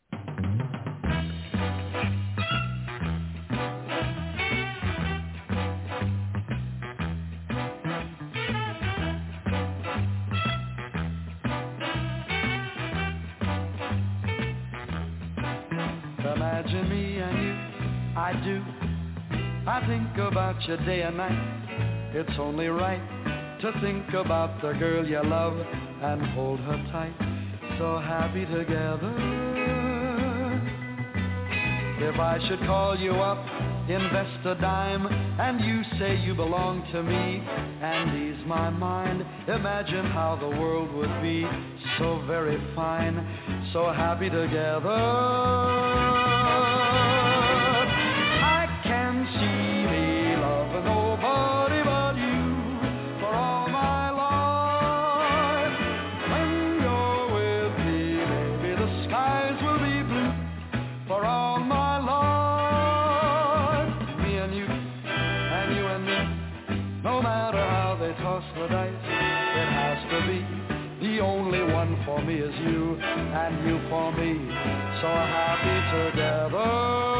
Imagine me and you, I do. I think about you day and night. It's only right to think about the girl you love and hold her tight. So happy together. If I should call you up, invest a dime, and you say you belong to me and ease my mind, imagine how the world would be so very fine, so happy together. I can see me loving nobody but you for all my life. When you're with me, baby, the skies will be blue for all my life. Me and you and me, no matter how they toss the dice, it has to be you for me, so happy together.